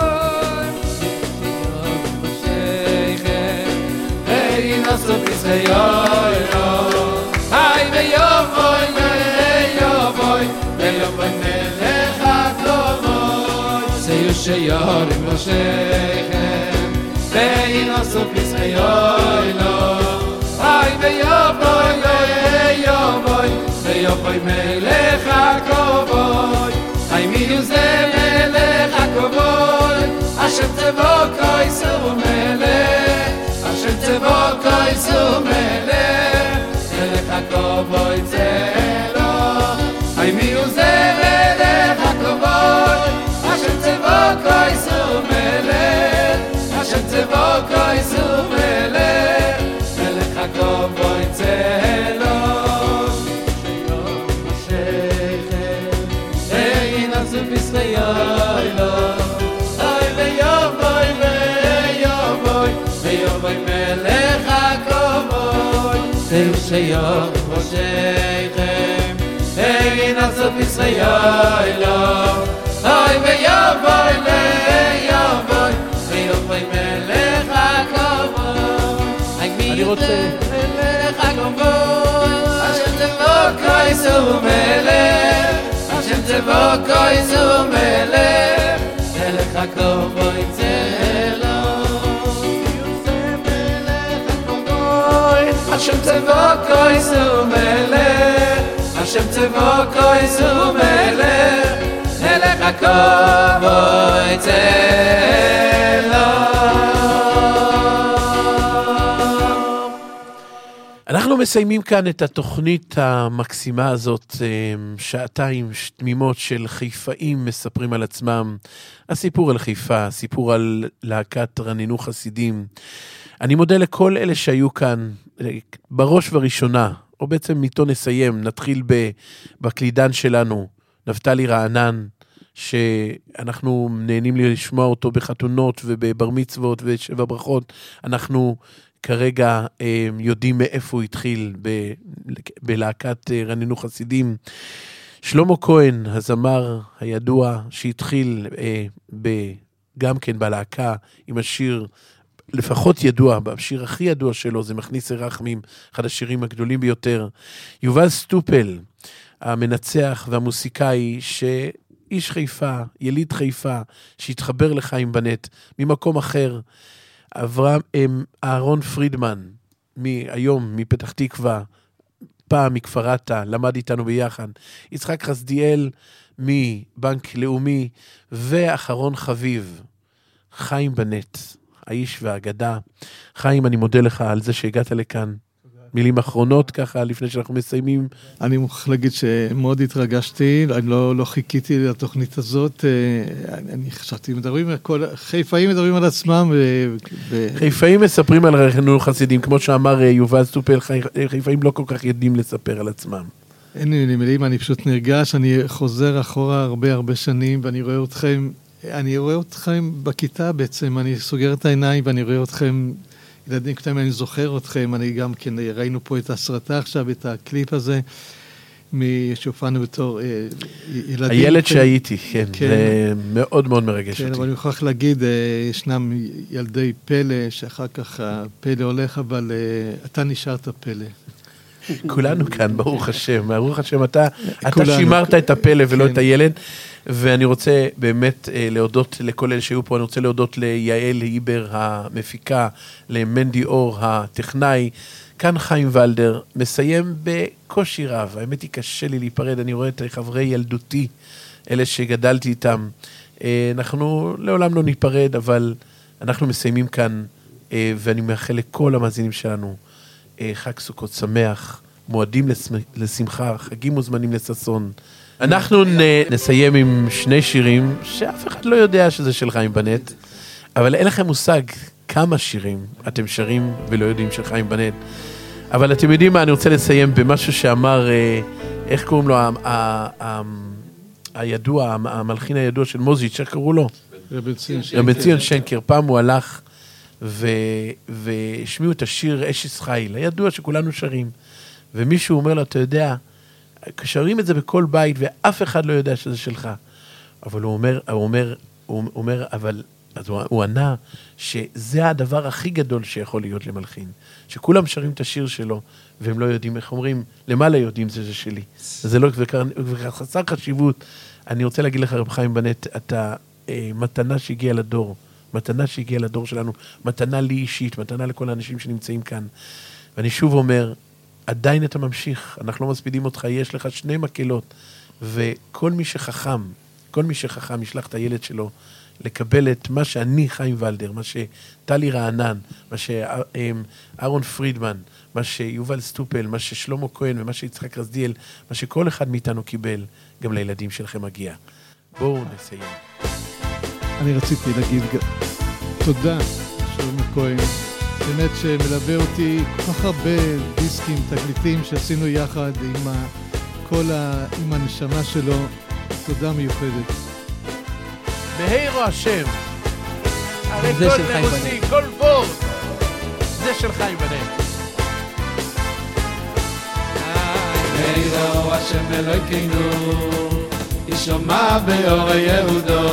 נוסו פסחיו, היי ויובוי ויובוי ויובוי מלך הכבוד, ציו שיורים ראשיכם, נוסו פסחיו, היי ויובוי ויובוי ויובוי מלך הכבוד, היי מי זה מלך הכבוד, אשר צבוקו יסור מלך, אשר צבוקו יסור מלך, מלך הכבוד צלו. היי מי הוא זה מלך הכבוד, אשר צבוקו יסור מלך, אשר צבוקו יסור מלך, מלך הכבוד צלו. היי נצו פסחיו, היי ויובוי ויובוי ויובוי מלך הכבוד, ציו שיור ראשיכם, היי נצו פסחיו, היי ויובוי ויובוי ויובוי מלך הכבוד. אני רוצה... מלך הכבוד, אשר צבוקו יסור מלך, אשר צבוקו יסור מלך, מלך הכבוד צלו. השם צבוקו יסור מלך, השם צבוקו יסור מלך, מלך הכבוד צלו. אנחנו מסיימים כאן את התוכנית המקסימה הזאת, שעתיים תמימות של חיפאים מספרים על עצמם, הסיפור על חיפה, סיפור על להקת רננו חסידים. אני מודה לכל אלה שהיו כאן, בראש וראשונה, או בעצם איתו נסיים, נתחיל בקלידן שלנו, נפתלי רענן, שאנחנו נהנים לשמוע אותו בחתונות ובבר מצוות ושבע ברכות, אנחנו כרגע יודעים מאיפה הוא התחיל בלהקת רננו חסידים. שלמה כהן, הזמר הידוע, שהתחיל גם כן בלהקה עם השיר לפחות ידוע, השיר הכי ידוע שלו זה מכניס הרחמים, אחד השירים הגדולים ביותר. יובל סטופל, המנצח והמוסיקאי, שאי איש חיפה, יליד חיפה, שהתחבר לחיים בנט, ממקום אחר, אברהם, אהרון פרידמן, מהיום, מפתח תקווה, פעם מכפרתה, למד איתנו ביחד, יצחק חסדיאל מבנק לאומי, ואחרון חביב, חיים בנט, האיש והאגדה. חיים, אני מודה לך על זה שהגעת לכאן. מילים אחרונות ככה, לפני שאנחנו מסיימים. אני מוכרח להגיד שמאוד התרגשתי, אני לא, לא חיכיתי לתוכנית הזאת, אני חשבתי, מדברים, כל, חיפאים מדברים על עצמם. ו... חיפאים מספרים על חינוך חסידים, כמו שאמר יובל סטופל, חיפאים לא כל כך יודעים לספר על עצמם. אין לי מילים, אני פשוט נרגש, אני חוזר אחורה הרבה הרבה שנים, ואני רואה אתכם, אני רואה אתכם בכיתה בעצם, אני סוגר את העיניים ואני רואה אתכם, ילדים קטנים, אני זוכר אתכם, אני גם כן, ראינו פה את הסרטה עכשיו, את הקליפ הזה, משופענו בתור אה, ילדים. הילד שהייתי, כן, כן, זה מאוד מאוד מרגש כן, אותי. אבל אני מוכרח להגיד, אה, ישנם ילדי פלא, שאחר כך הפלא הולך, אבל אה, אתה נשארת פלא. כולנו כאן, ברוך השם, ברוך השם, אתה, אתה שימרת את הפלא ולא את הילד, ואני רוצה באמת להודות לכל אלה שהיו פה, אני רוצה להודות ליעל היבר המפיקה, למנדי אור הטכנאי, כאן חיים ולדר, מסיים בקושי רב, האמת היא קשה לי להיפרד, אני רואה את חברי ילדותי, אלה שגדלתי איתם, אנחנו לעולם לא ניפרד, אבל אנחנו מסיימים כאן, ואני מאחל לכל המאזינים שלנו, חג סוכות שמח, מועדים לשמחה, חגים מוזמנים לששון. אנחנו נסיים עם שני שירים שאף אחד לא יודע שזה של חיים בנט, אבל אין לכם מושג כמה שירים אתם שרים ולא יודעים של חיים בנט. אבל אתם יודעים מה, אני רוצה לסיים במשהו שאמר, איך קוראים לו, הידוע, המלחין הידוע של מוזיץ', איך קראו לו? רבי ציון שנקר. פעם הוא הלך והשמיעו את השיר אשס חיל, הידוע שכולנו שרים, ומישהו אומר לו, אתה יודע, שרים את זה בכל בית, ואף אחד לא יודע שזה שלך. אבל הוא אומר, הוא אומר, הוא אומר, אבל, אז הוא, הוא ענה, שזה הדבר הכי גדול שיכול להיות למלחין, שכולם שרים את השיר שלו, והם לא יודעים, איך אומרים, למעלה יודעים זה זה שלי. זה לא, וחסר חשיבות. אני רוצה להגיד לך, רב חיים בנט, אתה אה, מתנה שהגיעה לדור, מתנה שהגיעה לדור שלנו, מתנה לי אישית, מתנה לכל האנשים שנמצאים כאן. ואני שוב אומר, עדיין אתה ממשיך, אנחנו לא מספידים אותך, יש לך שני מקלות, וכל מי שחכם, כל מי שחכם ישלח את הילד שלו, לקבל את מה שאני חיים ולדר, מה שטלי רענן, מה שאהרון פרידמן, מה שיובל סטופל, מה ששלמה כהן ומה שיצחק רזדיאל, מה שכל אחד מאיתנו קיבל, גם לילדים שלכם מגיע. בואו נסיים. אני רציתי להגיד תודה, שלמה כהן, באמת שמלווה אותי כל כך הרבה דיסקים, תקליטים שעשינו יחד עם ה, כל ה, עם הנשמה שלו, תודה מיוחדת. בהירו השם, הרי כל נרוסי, כל בור, זה של חיים בנט. בהירו השם אלוהינו, ישומע באור יהודו,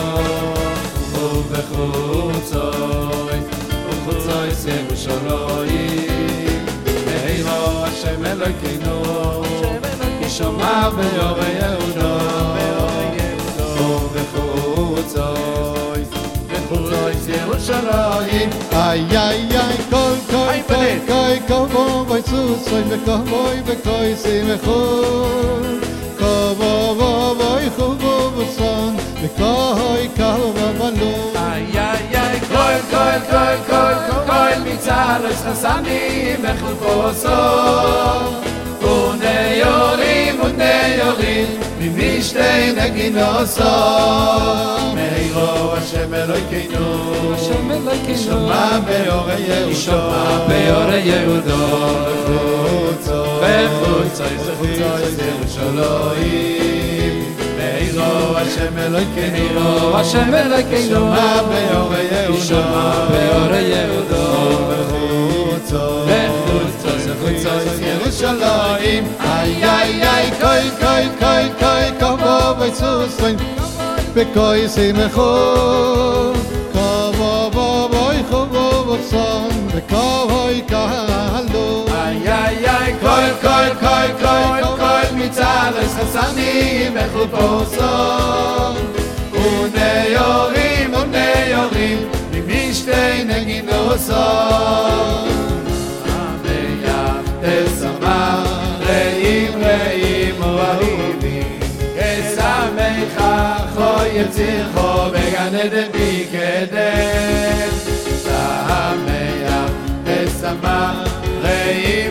ובחוצוי, ובחוצוי ירושלים. בהירו השם אלוהינו, ישומע באור יהודו, ובחוצוי, ובחוצוי ירושלים. איי איי איי, כל כל כל כל כל בוי סוסוי וקומוי וקוי שמחון, קובו בוי חובו בסון וקוי קובו בלון. איי איי איי, כל כל כל כל כל מצער חסני בחופוסו, ונאורים ונאורים ממשתי נגינוסו. מהירו השם אלוהינו, ישומע באור יהודו, באור יהודו, בחוצוי ירושלים. מהירו השם אלוהינו, השם אלוהינו, ישומע באור יהודו, באור יהודו, בחוצוי ירושלים. איי איי איי, קוי קוי קוי קוי קובו ביסוסוין וקוי שמחון, קובו בוי חובו בסון וקוי קהלו. איי איי איי, קוי קוי קוי קוי קוי מצד חסנים וחופוסון ונאורים ונאורים ממשתי נגינוסון המייח תשמח רעים רעים אוהבים כשמחה חו יצירכו בגן עדן מקדם המייח תשמח רעים